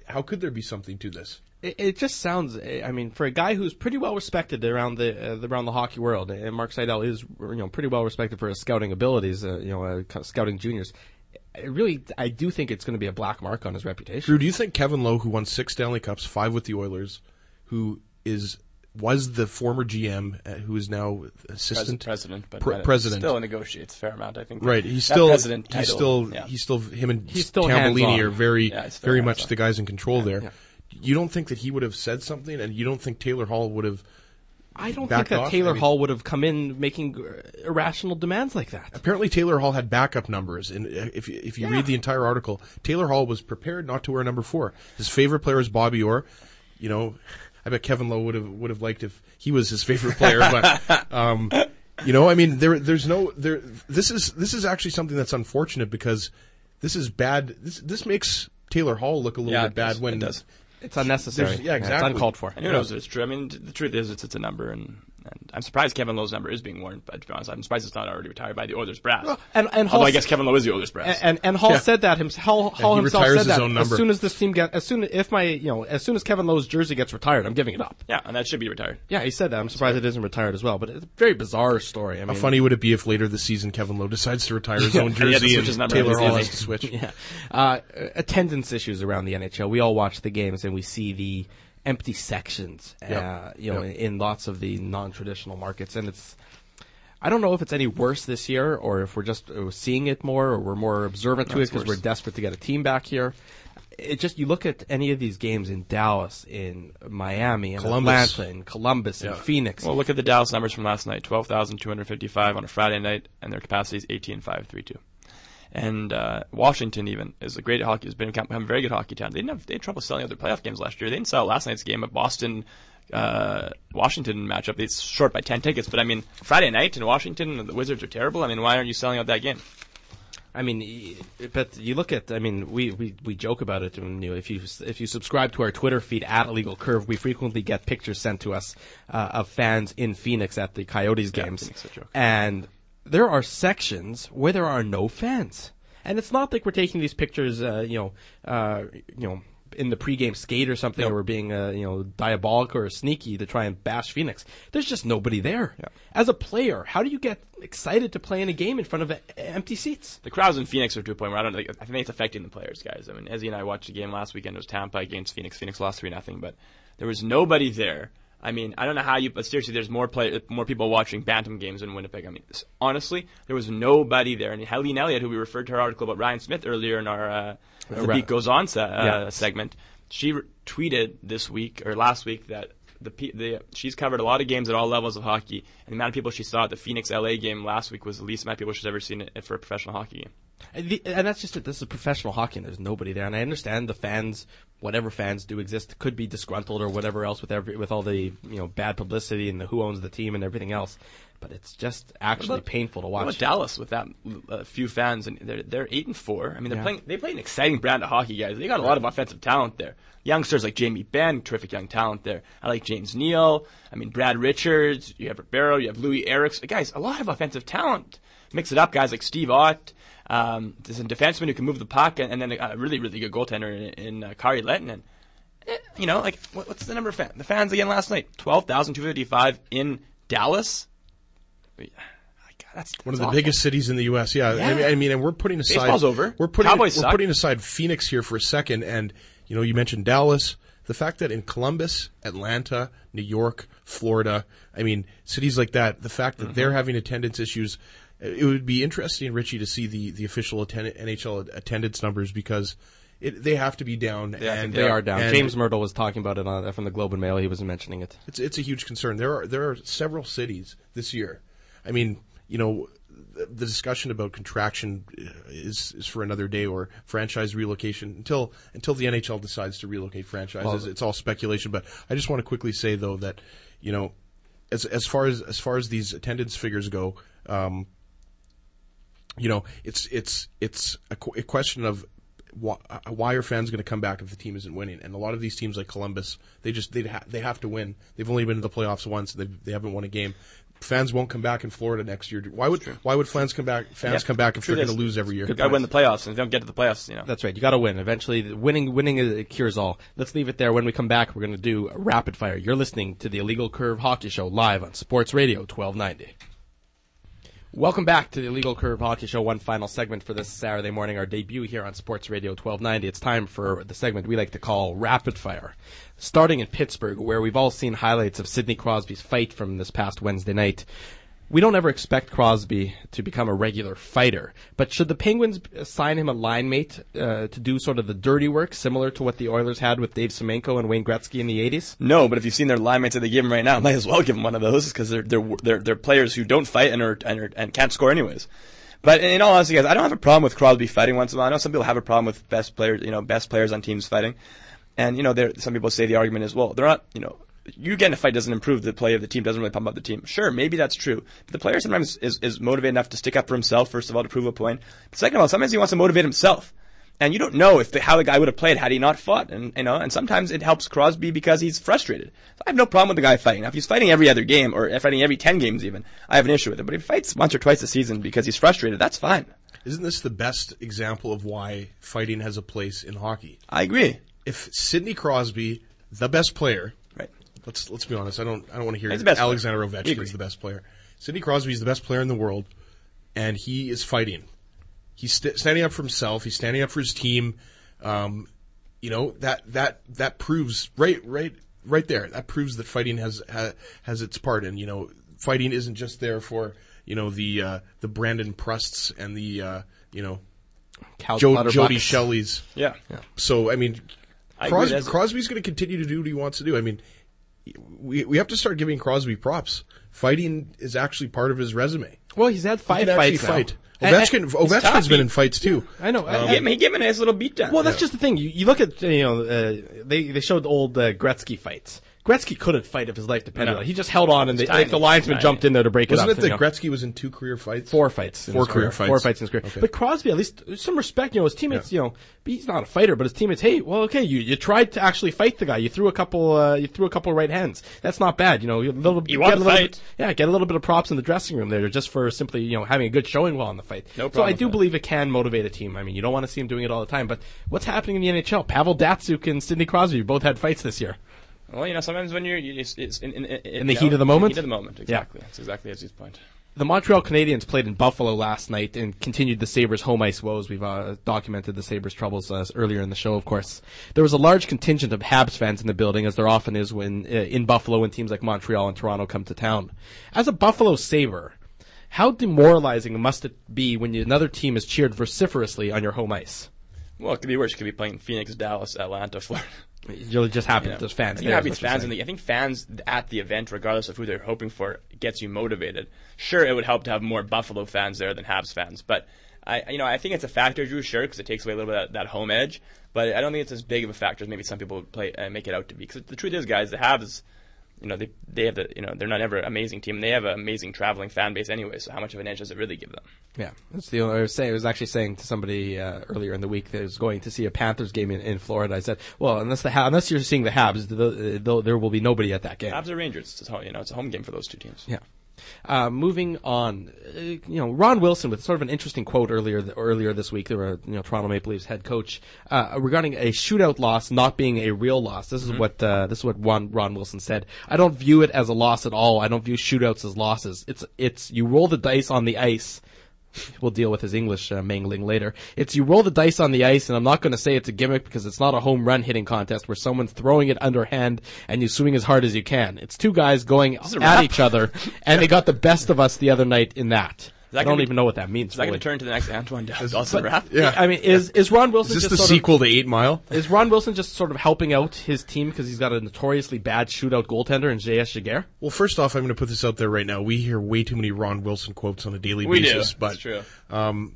how could there be something to this? It, it just sounds. I mean, for a guy who's pretty well respected around the uh, around the hockey world, and Mark Seidel is, you know, pretty well respected for his scouting abilities. Uh, you know, uh, scouting juniors. It really, I do think it's going to be a black mark on his reputation. Drew, do you think Kevin Lowe, who won six Stanley Cups, five with the Oilers, who is was the former G M, uh, who is now assistant president, but Pre- president, still negotiates a fair amount, I think. Right, he's that still president he's title, still yeah. he's still him and He's still Tambellini hands-on. are very Yeah, it's very very much hands-on. the guys in control there. Yeah. You don't think that he would have said something, and you don't think Taylor Hall would have? I don't think backed that off? Taylor I mean- Hall would have come in making uh, irrational demands like that. Apparently, Taylor Hall had backup numbers, and if you- if you Yeah. read the entire article, Taylor Hall was prepared not to wear number four. His favorite player is Bobby Orr. You know, I bet Kevin Lowe would have would have liked if he was his favorite player, but um, you know, I mean, there there's no there. This is this is actually something that's unfortunate because this is bad. This this makes Taylor Hall look a little Yeah, bit it bad does. when It does. It's unnecessary. There's- yeah, It's exactly. uncalled for. And who knows if it's true? I mean, the truth is, it's it's a number, and, and I'm surprised Kevin Lowe's number is being worn. But to be honest, I'm surprised it's not already retired by the Oilers brass. And and Hall Although I guess Kevin Lowe is the Oilers brass. And, and Hall Yeah. said that himself. Hall, Hall he himself retires said his that own as number. soon as this team get, as soon if my, you know, as soon as Kevin Lowe's jersey gets retired, I'm giving it up. yeah, and that should be retired. Yeah, he said that. I'm surprised it isn't retired as well. But it's a very bizarre story. I mean, How funny would it be if later this season Kevin Lowe decides to retire his own And he had to jersey switch his and number Taylor every Hall has season. to switch? Yeah. Uh, attendance issues around the N H L. We all watch the games and we see the empty sections, uh, Yep. you know, Yep. in, in lots of the non-traditional markets. And it's, I don't know if it's any worse this year or if we're just uh, seeing it more or we're more observant to it it's because worse. we're desperate to get a team back here. It just, you look at any of these games in Dallas, in Miami, in Columbus. Atlanta, in Columbus, in Yeah. Phoenix. Well, look at the Dallas numbers from last night: twelve thousand two hundred fifty-five on a Friday night, and their capacity is eighteen five thirty-two. And uh, Washington even is a great hockey has been become a very good hockey town. They didn't have they had trouble selling out their playoff games last year. They didn't sell last night's game at Boston. Uh, Washington matchup. It's short by ten tickets, but I mean Friday night in Washington, the Wizards are terrible. I mean, why aren't you selling out that game? I mean, y- but you look at, I mean, we, we, we joke about it. And, you know, if you if you subscribe to our Twitter feed at Illegal Curve, we frequently get pictures sent to us uh, of fans in Phoenix at the Coyotes Yeah, games, Phoenix, that's true. and there are sections where there are no fans, and it's not like we're taking these pictures, uh, you know, uh, you know. in the pregame skate or something, Yep. or we're being, uh, you know, diabolical or sneaky to try and bash Phoenix. There's just nobody there. Yeah. As a player, how do you get excited to play in a game in front of uh, empty seats? The crowds in Phoenix are to a point where I don't think I think it's affecting the players, guys. I mean, Ezzy and I watched a game last weekend. It was Tampa against Phoenix. Phoenix lost three nothing, but there was nobody there. I mean, I don't know how you, but seriously, there's more play, more people watching Bantam games in Winnipeg. I mean, this, honestly, there was nobody there. And Helene Elliott, who we referred to her article about Ryan Smith earlier in our uh, The Ra- Beat Goes On se- uh, Yeah. segment, she re- tweeted this week or last week that the, pe- the she's covered a lot of games at all levels of hockey, and the amount of people she saw at the Phoenix L A game last week was the least amount of people she's ever seen it for a professional hockey game. And, the, and that's just it. This is professional hockey, and there's nobody there. And I understand the fans, whatever fans do exist, could be disgruntled or whatever else with every with all the you know bad publicity and the who owns the team and everything else. But it's just actually about- painful to What watch. about Dallas with that uh, few fans? And they're they're eight and four. I mean, they're Yeah. playing. They play an exciting brand of hockey, guys. They got a lot of offensive talent there. Youngsters like Jamie Benn, terrific young talent there. I like James Neal. I mean, Brad Richards. You have Ribeiro. You have Louis Eriks. Guys, a lot of offensive talent. Mix it up, guys like Steve Ott. Um, there's a defenseman who can move the puck, and, and then a really, really good goaltender in, in uh, Kari Lehtinen. Eh, you know, like what, what's the number of fans? The fans again last night, twelve thousand two hundred fifty-five in Dallas. God, that's, One of that's the awful. biggest cities in the U S. Yeah, Yeah. I, mean, I mean, and we're putting aside Baseball's over. We're putting Cowboys we're suck. putting aside Phoenix here for a second, and you know, you mentioned Dallas. The fact that in Columbus, Atlanta, New York, Florida, I mean, cities like that, the fact that Mm-hmm. they're having attendance issues, it would be interesting, Richie, to see the the official attend- N H L attendance numbers because it, they have to be down. Yeah, I think and They are down. and James Myrtle was talking about it on, from the Globe and Mail. He was mentioning it. It's it's a huge concern. There are there are several cities this year. I mean, you know, the, the discussion about contraction is is for another day, or franchise relocation until until the N H L decides to relocate franchises. Well, it's all speculation. But I just want to quickly say though that you know, as as far as as far as these attendance figures go, um, you know, it's it's it's a, qu- a question of. Why, why are fans going to come back if the team isn't winning? And a lot of these teams like Columbus, they just they ha- they have to win. They've only been to the playoffs once. They they haven't won a game. fans won't come back in Florida next year. Why would why would fans come back? Fans Yeah. come back if True they're going is. to lose every year? You gotta win the playoffs, and if you don't get to the playoffs, you know. That's right. You got to win. Eventually, the winning winning is, cures all. Let's leave it there. When we come back, we're going to do rapid fire. You're listening to the Illegal Curve Hockey Show live on Sports Radio twelve ninety. Welcome back to the Illegal Curve Hockey Show. One final segment for this Saturday morning, our debut here on Sports Radio twelve ninety. It's time for the segment we like to call Rapid Fire. Starting in Pittsburgh, where we've all seen highlights of Sidney Crosby's fight from this past Wednesday night. We don't ever expect Crosby to become a regular fighter, but should the Penguins assign him a line mate uh, to do sort of the dirty work, similar to what the Oilers had with Dave Semenko and Wayne Gretzky in the eighties? No, but if you've seen their line mates that they give him right now, might as well give him one of those because they're they're they're they're players who don't fight and are and, are, and can't score anyways. But in all honesty, guys, I don't have a problem with Crosby fighting once in a while. I know some people have a problem with best players, you know, best players on teams fighting, and you know, there some people say the argument is, well, they're not, you know. You getting a fight doesn't improve the play of the team, doesn't really pump up the team. Sure, maybe that's true. But the player sometimes is, is motivated enough to stick up for himself, first of all, to prove a point. But second of all, sometimes he wants to motivate himself. And you don't know if the, how the guy would have played had he not fought. And, you know, and sometimes it helps Crosby because he's frustrated. So I have no problem with the guy fighting. Now, if he's fighting every other game, or fighting every ten games even, I have an issue with it. But if he fights once or twice a season because he's frustrated, that's fine. Isn't this the best example of why fighting has a place in hockey? I agree. If Sidney Crosby, the best player, Right. let's let's be honest, I don't I don't want to hear He's the best Alexander player. We Ovechkin agree. is the best player. Sidney Crosby is the best player in the world, and he is fighting. He's st- standing up for himself. He's standing up for his team. Um, you know that that that proves right right right there. That proves that fighting has ha, has its part, and you know fighting isn't just there for you know the uh, the Brandon Prusts and the uh, you know Cal jo- Clutterbucks. Jody Shelley's. Yeah. So I mean, I agree, Crosby, that's- Crosby's going to continue to do what he wants to do. I mean, we we have to start giving Crosby props. Fighting is actually part of his resume. Well, he's had He five can actually fights now. fight. And- Ovechkin, Ovechkin's tough. been in fights too. I know. I- He gave him- he gave him a nice little beatdown. Well, that's just the thing. You, you look at, you know, uh, they, they showed old uh, Gretzky fights. Gretzky couldn't fight if his life depended No. on it. He just held on, and they, tiny. like the linesman Tiny. jumped in there to break Wasn't it it up. that you know. Gretzky was in two career fights? Four fights. In Four his career Four fights. fights in his career. Okay. But Crosby, at least, some respect. You know, his teammates, you know, he's not a fighter, but his teammates, hey, well, okay, you, you tried to actually fight the guy. You threw a couple, uh, you threw a couple right hands. That's not bad. You know, you, little, You get want a to little fight. bit, yeah, get a little bit of props in the dressing room there just for simply, you know, having a good showing while in the fight. No So problem I with do that. believe it can motivate a team. I mean, you don't want to see him doing it all the time, but what's happening in the N H L? Pavel Datsyuk and Sidney Crosby both had fights this year. Well, you know, sometimes when you're you- it's, it's in, in, in, In the you heat know, of the moment? In the heat of the moment, exactly. That's exactly as his point. The Montreal Canadiens played in Buffalo last night and continued the Sabres' home ice woes. We've uh, documented the Sabres' troubles uh, earlier in the show, of course. There was a large contingent of Habs fans in the building, as there often is when uh, in Buffalo when teams like Montreal and Toronto come to town. As a Buffalo Sabre, how demoralizing must it be when you, another team is cheered vociferously on your home ice? Well, it could be worse. It could be playing Phoenix, Dallas, Atlanta, Florida. You're just happy You that know, there's fans I think there. happy is what you're fans in saying. the, I think fans at the event, regardless of who they're hoping for, gets you motivated. Sure, it would help to have more Buffalo fans there than Habs fans, but I, you know, I think it's a factor, Drew. Sure, because it takes away a little bit of that, that home edge, but I don't think it's as big of a factor as maybe some people would play uh, make it out to be. Because the truth is, guys, the Habs, you know, they they have the, you know, they're not ever an amazing team. They have an amazing traveling fan base anyway. So how much of an edge does it really give them? Yeah, that's the. I was saying. I was actually saying to somebody uh, earlier in the week that was going to see a Panthers game in, in Florida. I said, "Well, unless the ha- unless you're seeing the Habs, the, the, there will be nobody at that game." Habs or Rangers, it's a home, you know, it's a home game for those two teams. Yeah. Uh, moving on, uh, you know, Ron Wilson with sort of an interesting quote earlier th- earlier this week. There were, you know, Toronto Maple Leafs head coach uh, regarding a shootout loss not being a real loss. This is Mm-hmm. what uh, this is what Ron, Ron Wilson said. I don't view it as a loss at all. I don't view shootouts as losses. It's it's you roll the dice on the ice. We'll deal with his English uh, mangling later. It's you roll the dice on the ice, and I'm not going to say it's a gimmick because it's not a home run hitting contest where someone's throwing it underhand and you swing as hard as you can. It's two guys going a at wrap? each other, and they got the best of us the other night in that. that I gonna don't be- even know what that means. Is that going really. to turn to the next Antoine Dawson rap? Yeah. I mean, is is Ron Wilson Is this just the sort sequel to Eight Mile? Of, is Ron Wilson just sort of helping out his team because he's got a notoriously bad shootout goaltender in J S Jaguar? Well, first off, I'm going to put this out there right now. We hear way too many Ron Wilson quotes on a daily We do. basis, but It's true. Um,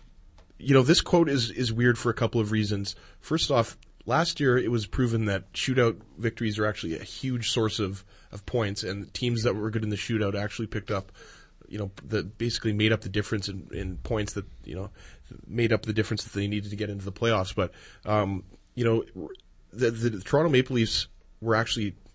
you know, this quote is is weird for a couple of reasons. First off, last year it was proven that shootout victories are actually a huge source of of points, and teams that were good in the shootout actually picked up, you know, that basically made up the difference in, in points that, you know, made up the difference that they needed to get into the playoffs. But, um, you know, the, the Toronto Maple Leafs were actually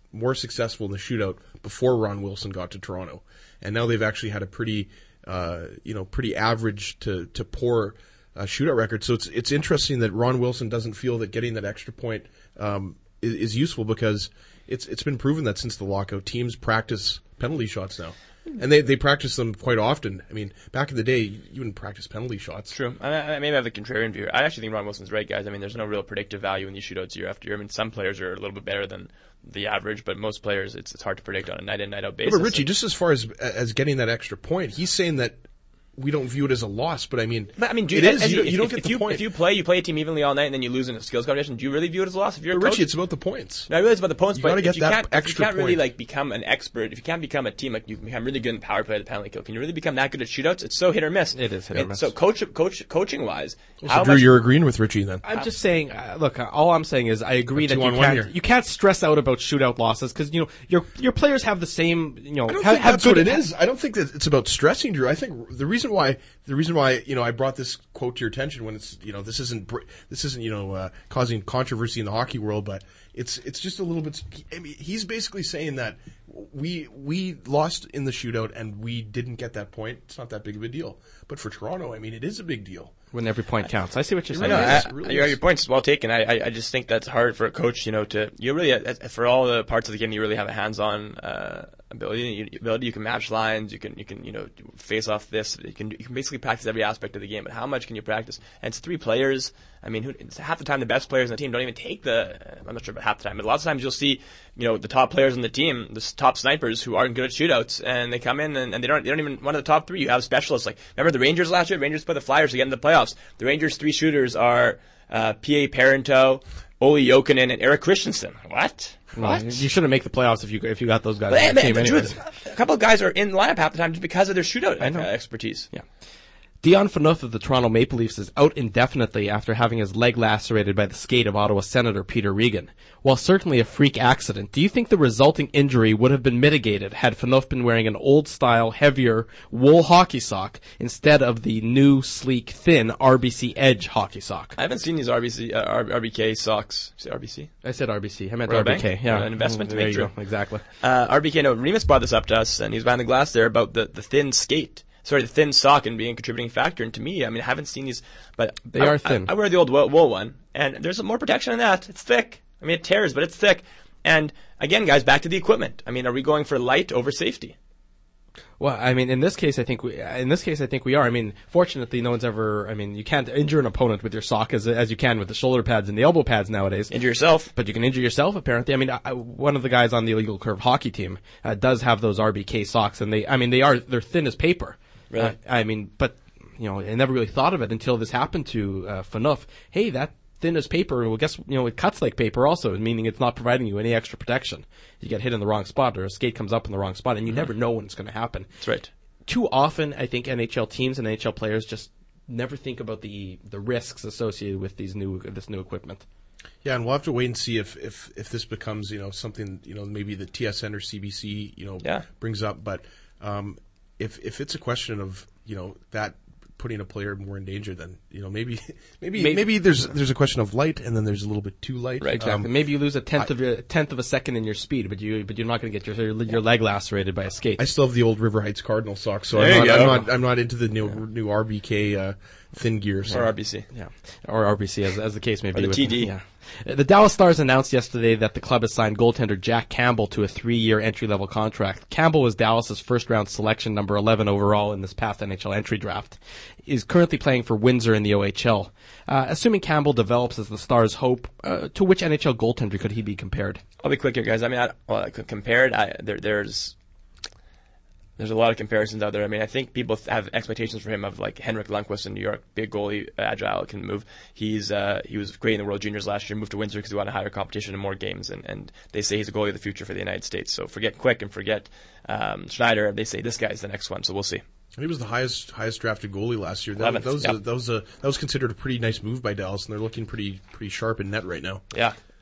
more successful in the shootout before Ron Wilson got to Toronto, and now they've actually had a pretty, uh, you know, pretty average to to poor uh, shootout record. So it's it's interesting that Ron Wilson doesn't feel that getting that extra point um, is, is useful, because it's it's been proven that since the lockout, teams practice penalty shots now. And they, they practice them quite often. I mean, back in the day, you wouldn't practice penalty shots. True. I, I maybe I have a contrarian view. I actually think Ron Wilson's right, guys. I mean, there's no real predictive value in these shootouts year after year. I mean, some players are a little bit better than the average, but most players, it's it's hard to predict on a night in, night out basis. Yeah, but Richie, just as far as as getting that extra point, he's saying that we don't view it as a loss, but I mean, but, I mean, do it you, is. as, You, if, you don't if, get if the you, point. If you play, you play a team evenly all night, and then you lose in a skills competition. Do you really view it as a loss if you're a but coach? Richie, it's about the points. No, I realize about the points, You but gotta if get you that can't, if extra you can't really point. like become an expert, if you can't become a team, like you can become really good in power play, the penalty kill. Can you really become that good at shootouts? It's so hit or miss. It is hit or And miss. So, coach, coach, coaching wise, So, how Drew, much? you're agreeing with Richie then? I'm just saying, uh, look, uh, all I'm saying is I agree A that you two-on-one can't, here. you can't stress out about shootout losses, because, you know, your your players have the same, you know, I don't have, think have that's good, what it is. I don't think that it's about stressing, Drew. I think the reason why, the reason why, you know, I brought this quote to your attention when it's, you know, this isn't, br- this isn't, you know, uh, causing controversy in the hockey world, but it's, it's just a little bit, I mean, he's basically saying that we, we lost in the shootout and we didn't get that point. It's not that big of a deal. But for Toronto, I mean, it is a big deal. when every point counts. I see what you're saying. No, really I, is. It really your, is. your point's well taken. I, I, I just think that's hard for a coach, you know, to, you really, uh, for all the parts of the game, you really have a hands-on, uh, ability. You, ability. You can match lines. You can, you can, you know, face off this. You can, you can basically practice every aspect of the game. But how much can you practice? And it's three players. I mean, who, it's half the time the best players in the team don't even take the, I'm not sure about half the time, but lots of times you'll see, you know, the top players in the team, the s- top snipers who aren't good at shootouts, and they come in and, and they don't, they don't even, one of the top three, you have specialists. Like, remember the Rangers last year? Rangers put the Flyers to get into the playoffs. The Rangers' three shooters are, uh, P A Parento, Olli Jokinen, and Eric Christensen. What? Well, What? you shouldn't make the playoffs if you if you got those guys But, on hey, the man, team the anyways. truth, a couple of guys are in the lineup half the time just because of their shootout I know. uh, expertise. Yeah. Dion Phaneuf of the Toronto Maple Leafs is out indefinitely after having his leg lacerated by the skate of Ottawa Senator Peter Regan. While certainly a freak accident, do you think the resulting injury would have been mitigated had Phaneuf been wearing an old-style, heavier wool hockey sock instead of the new, sleek, thin R B C Edge hockey sock? I haven't seen these R B C, uh, R- RBK socks. Say R B C? I said R B C. I meant Royal R B K. Bank? Yeah, An investment to there make you true. go. Exactly. Uh, R B K, no, Remus brought this up to us, and he's behind the glass there about the, the thin skate. Sorry, the thin sock and being a contributing factor. And to me, I mean, I haven't seen these, but They I, are thin. I, I wear the old wool wool one, and there's more protection in that. It's thick. I mean, it tears, but it's thick. And again, guys, back to the equipment. I mean, are we going for light over safety? Well, I mean, in this case, I think we, in this case, I think we are. I mean, fortunately, no one's ever, I mean, you can't injure an opponent with your sock as, as you can with the shoulder pads and the elbow pads nowadays. Injure yourself. But you can injure yourself, apparently. I mean, I, one of the guys on the Illegal Curve hockey team uh, does have those R B K socks, and they, I mean, they are, they're thin as paper. Really? Uh, I mean, but, you know, I never really thought of it until this happened to uh, Phaneuf. Hey, that thin as paper, well, guess, you know, it cuts like paper also, meaning it's not providing you any extra protection. You get hit in the wrong spot, or a skate comes up in the wrong spot, and you never know when it's going to happen. That's right. Too often, I think N H L teams and N H L players just never think about the the risks associated with these new this new equipment. Yeah, and we'll have to wait and see if, if, if this becomes, you know, something, you know, maybe the T S N or C B C, you know, Yeah. brings up. But um, if if it's a question of, you know, that putting a player more in danger, then, you know, maybe maybe Maybe- maybe, there's there's a question of light, and then there's a little bit too light. Right, Exactly. Um, Maybe you lose a tenth of a, a tenth of a second in your speed, but you but you're not going to get your your leg lacerated by a skate. I still have the old River Heights Cardinal socks, so There I'm you not, go. I'm not I'm not into the new new R B K uh, thin gear. So. Or R B C. Yeah, or R B C, as, as the case may be. the with- T D. Yeah. The Dallas Stars announced yesterday that the club has signed goaltender Jack Campbell to a three-year entry-level contract. Campbell was Dallas's first-round selection, number eleven overall in this past N H L entry draft. Is currently playing for Windsor in the O H L. Uh, assuming Campbell develops as the Stars hope, uh, to which N H L goaltender could he be compared? I'll be quick here, guys. I mean, I, well, I could compared. I, there, there's there's a lot of comparisons out there. I mean, I think people have expectations for him of like Henrik Lundqvist in New York, big goalie, agile, can move. He's uh, he was great in the World Juniors last year. Moved to Windsor because he wanted higher competition and more games. And, and they say he's a goalie of the future for the United States. So forget Quick and forget um, Schneider. They say this guy's the next one. So we'll see. He was the highest highest drafted goalie last year. That, eleventh, that was yep. a, that was a that was considered a pretty nice move by Dallas, and they're looking pretty pretty sharp in net right now. Yeah.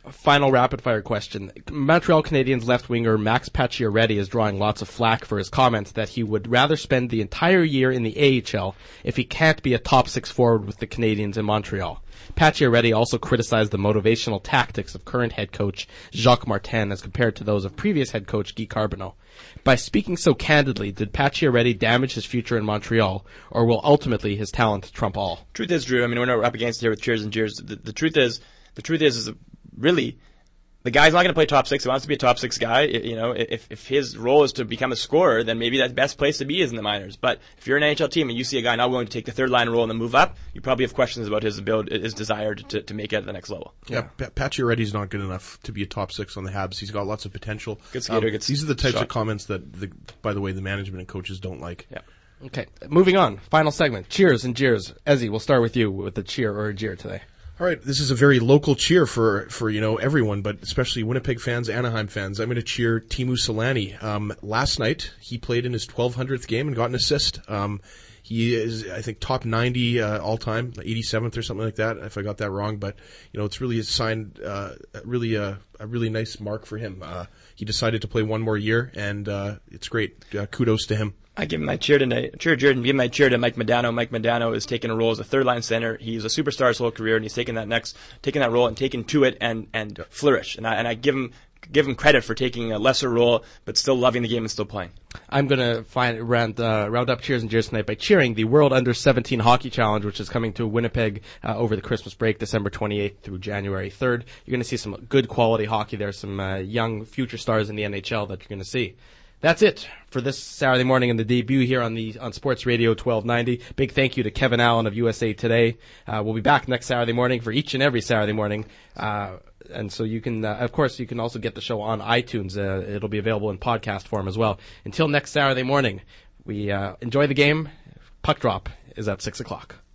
final rapid-fire question. Montreal Canadiens left winger Max Pacioretty is drawing lots of flack for his comments that he would rather spend the entire year in the A H L if he can't be a top six forward with the Canadiens in Montreal. Pacioretty also criticized the motivational tactics of current head coach Jacques Martin as compared to those of previous head coach Guy Carbonneau. By speaking so candidly, did Pacioretty damage his future in Montreal, or will ultimately his talent trump all? Truth is, Drew, I mean, we're not up against it here with cheers and jeers. The, the truth is, the truth is, is really, the guy's not going to play top six. He wants to be a top six guy. You know, if if his role is to become a scorer, then maybe that best place to be is in the minors. But if you're an N H L team and you see a guy not willing to take the third line role and then move up, you probably have questions about his ability, his desire to, to make it at the next level. Yeah, yeah. Pacioretty's not good enough to be a top six on the Habs. He's got lots of potential. Good skater. Um, good these are the types shot. of comments that, the, by the way, the management and coaches don't like. Yeah. Okay, moving on. Final segment. Cheers and jeers. Ezzy, we'll start with you with a cheer or a jeer today. All right, this is a very local cheer for, for you know, everyone, but especially Winnipeg fans, Anaheim fans. I'm going to cheer Teemu Selanne. Um, last night, he played in his twelve hundredth game and got an assist. Um, he is, I think, top ninety uh, all-time, eighty-seventh or something like that, if I got that wrong. But, you know, it's really a sign, uh, really a, a really nice mark for him. Uh, he decided to play one more year, and uh, it's great. Uh, kudos to him. I give him my cheer tonight. Cheer, Jordan. Give my cheer to Mike Modano. Mike Modano is taking a role as a third line center. He's a superstar his whole career, and he's taken that next, taking that role and taking to it and and Yep. flourish. And I and I give him give him credit for taking a lesser role, but still loving the game and still playing. I'm going to find round uh, round up cheers and jeers tonight by cheering the World Under seventeen Hockey Challenge, which is coming to Winnipeg uh, over the Christmas break, December twenty-eighth through January third. You're going to see some good quality hockey there, some uh, young future stars in the N H L that you're going to see. That's it for this Saturday morning and the debut here on the on Sports Radio twelve ninety. Big thank you to Kevin Allen of U S A Today. Uh, we'll be back next Saturday morning for each and every Saturday morning. Uh, and so you can, uh, of course, you can also get the show on iTunes. Uh, it'll be available in podcast form as well. Until next Saturday morning, we uh, enjoy the game. Puck drop is at six o'clock.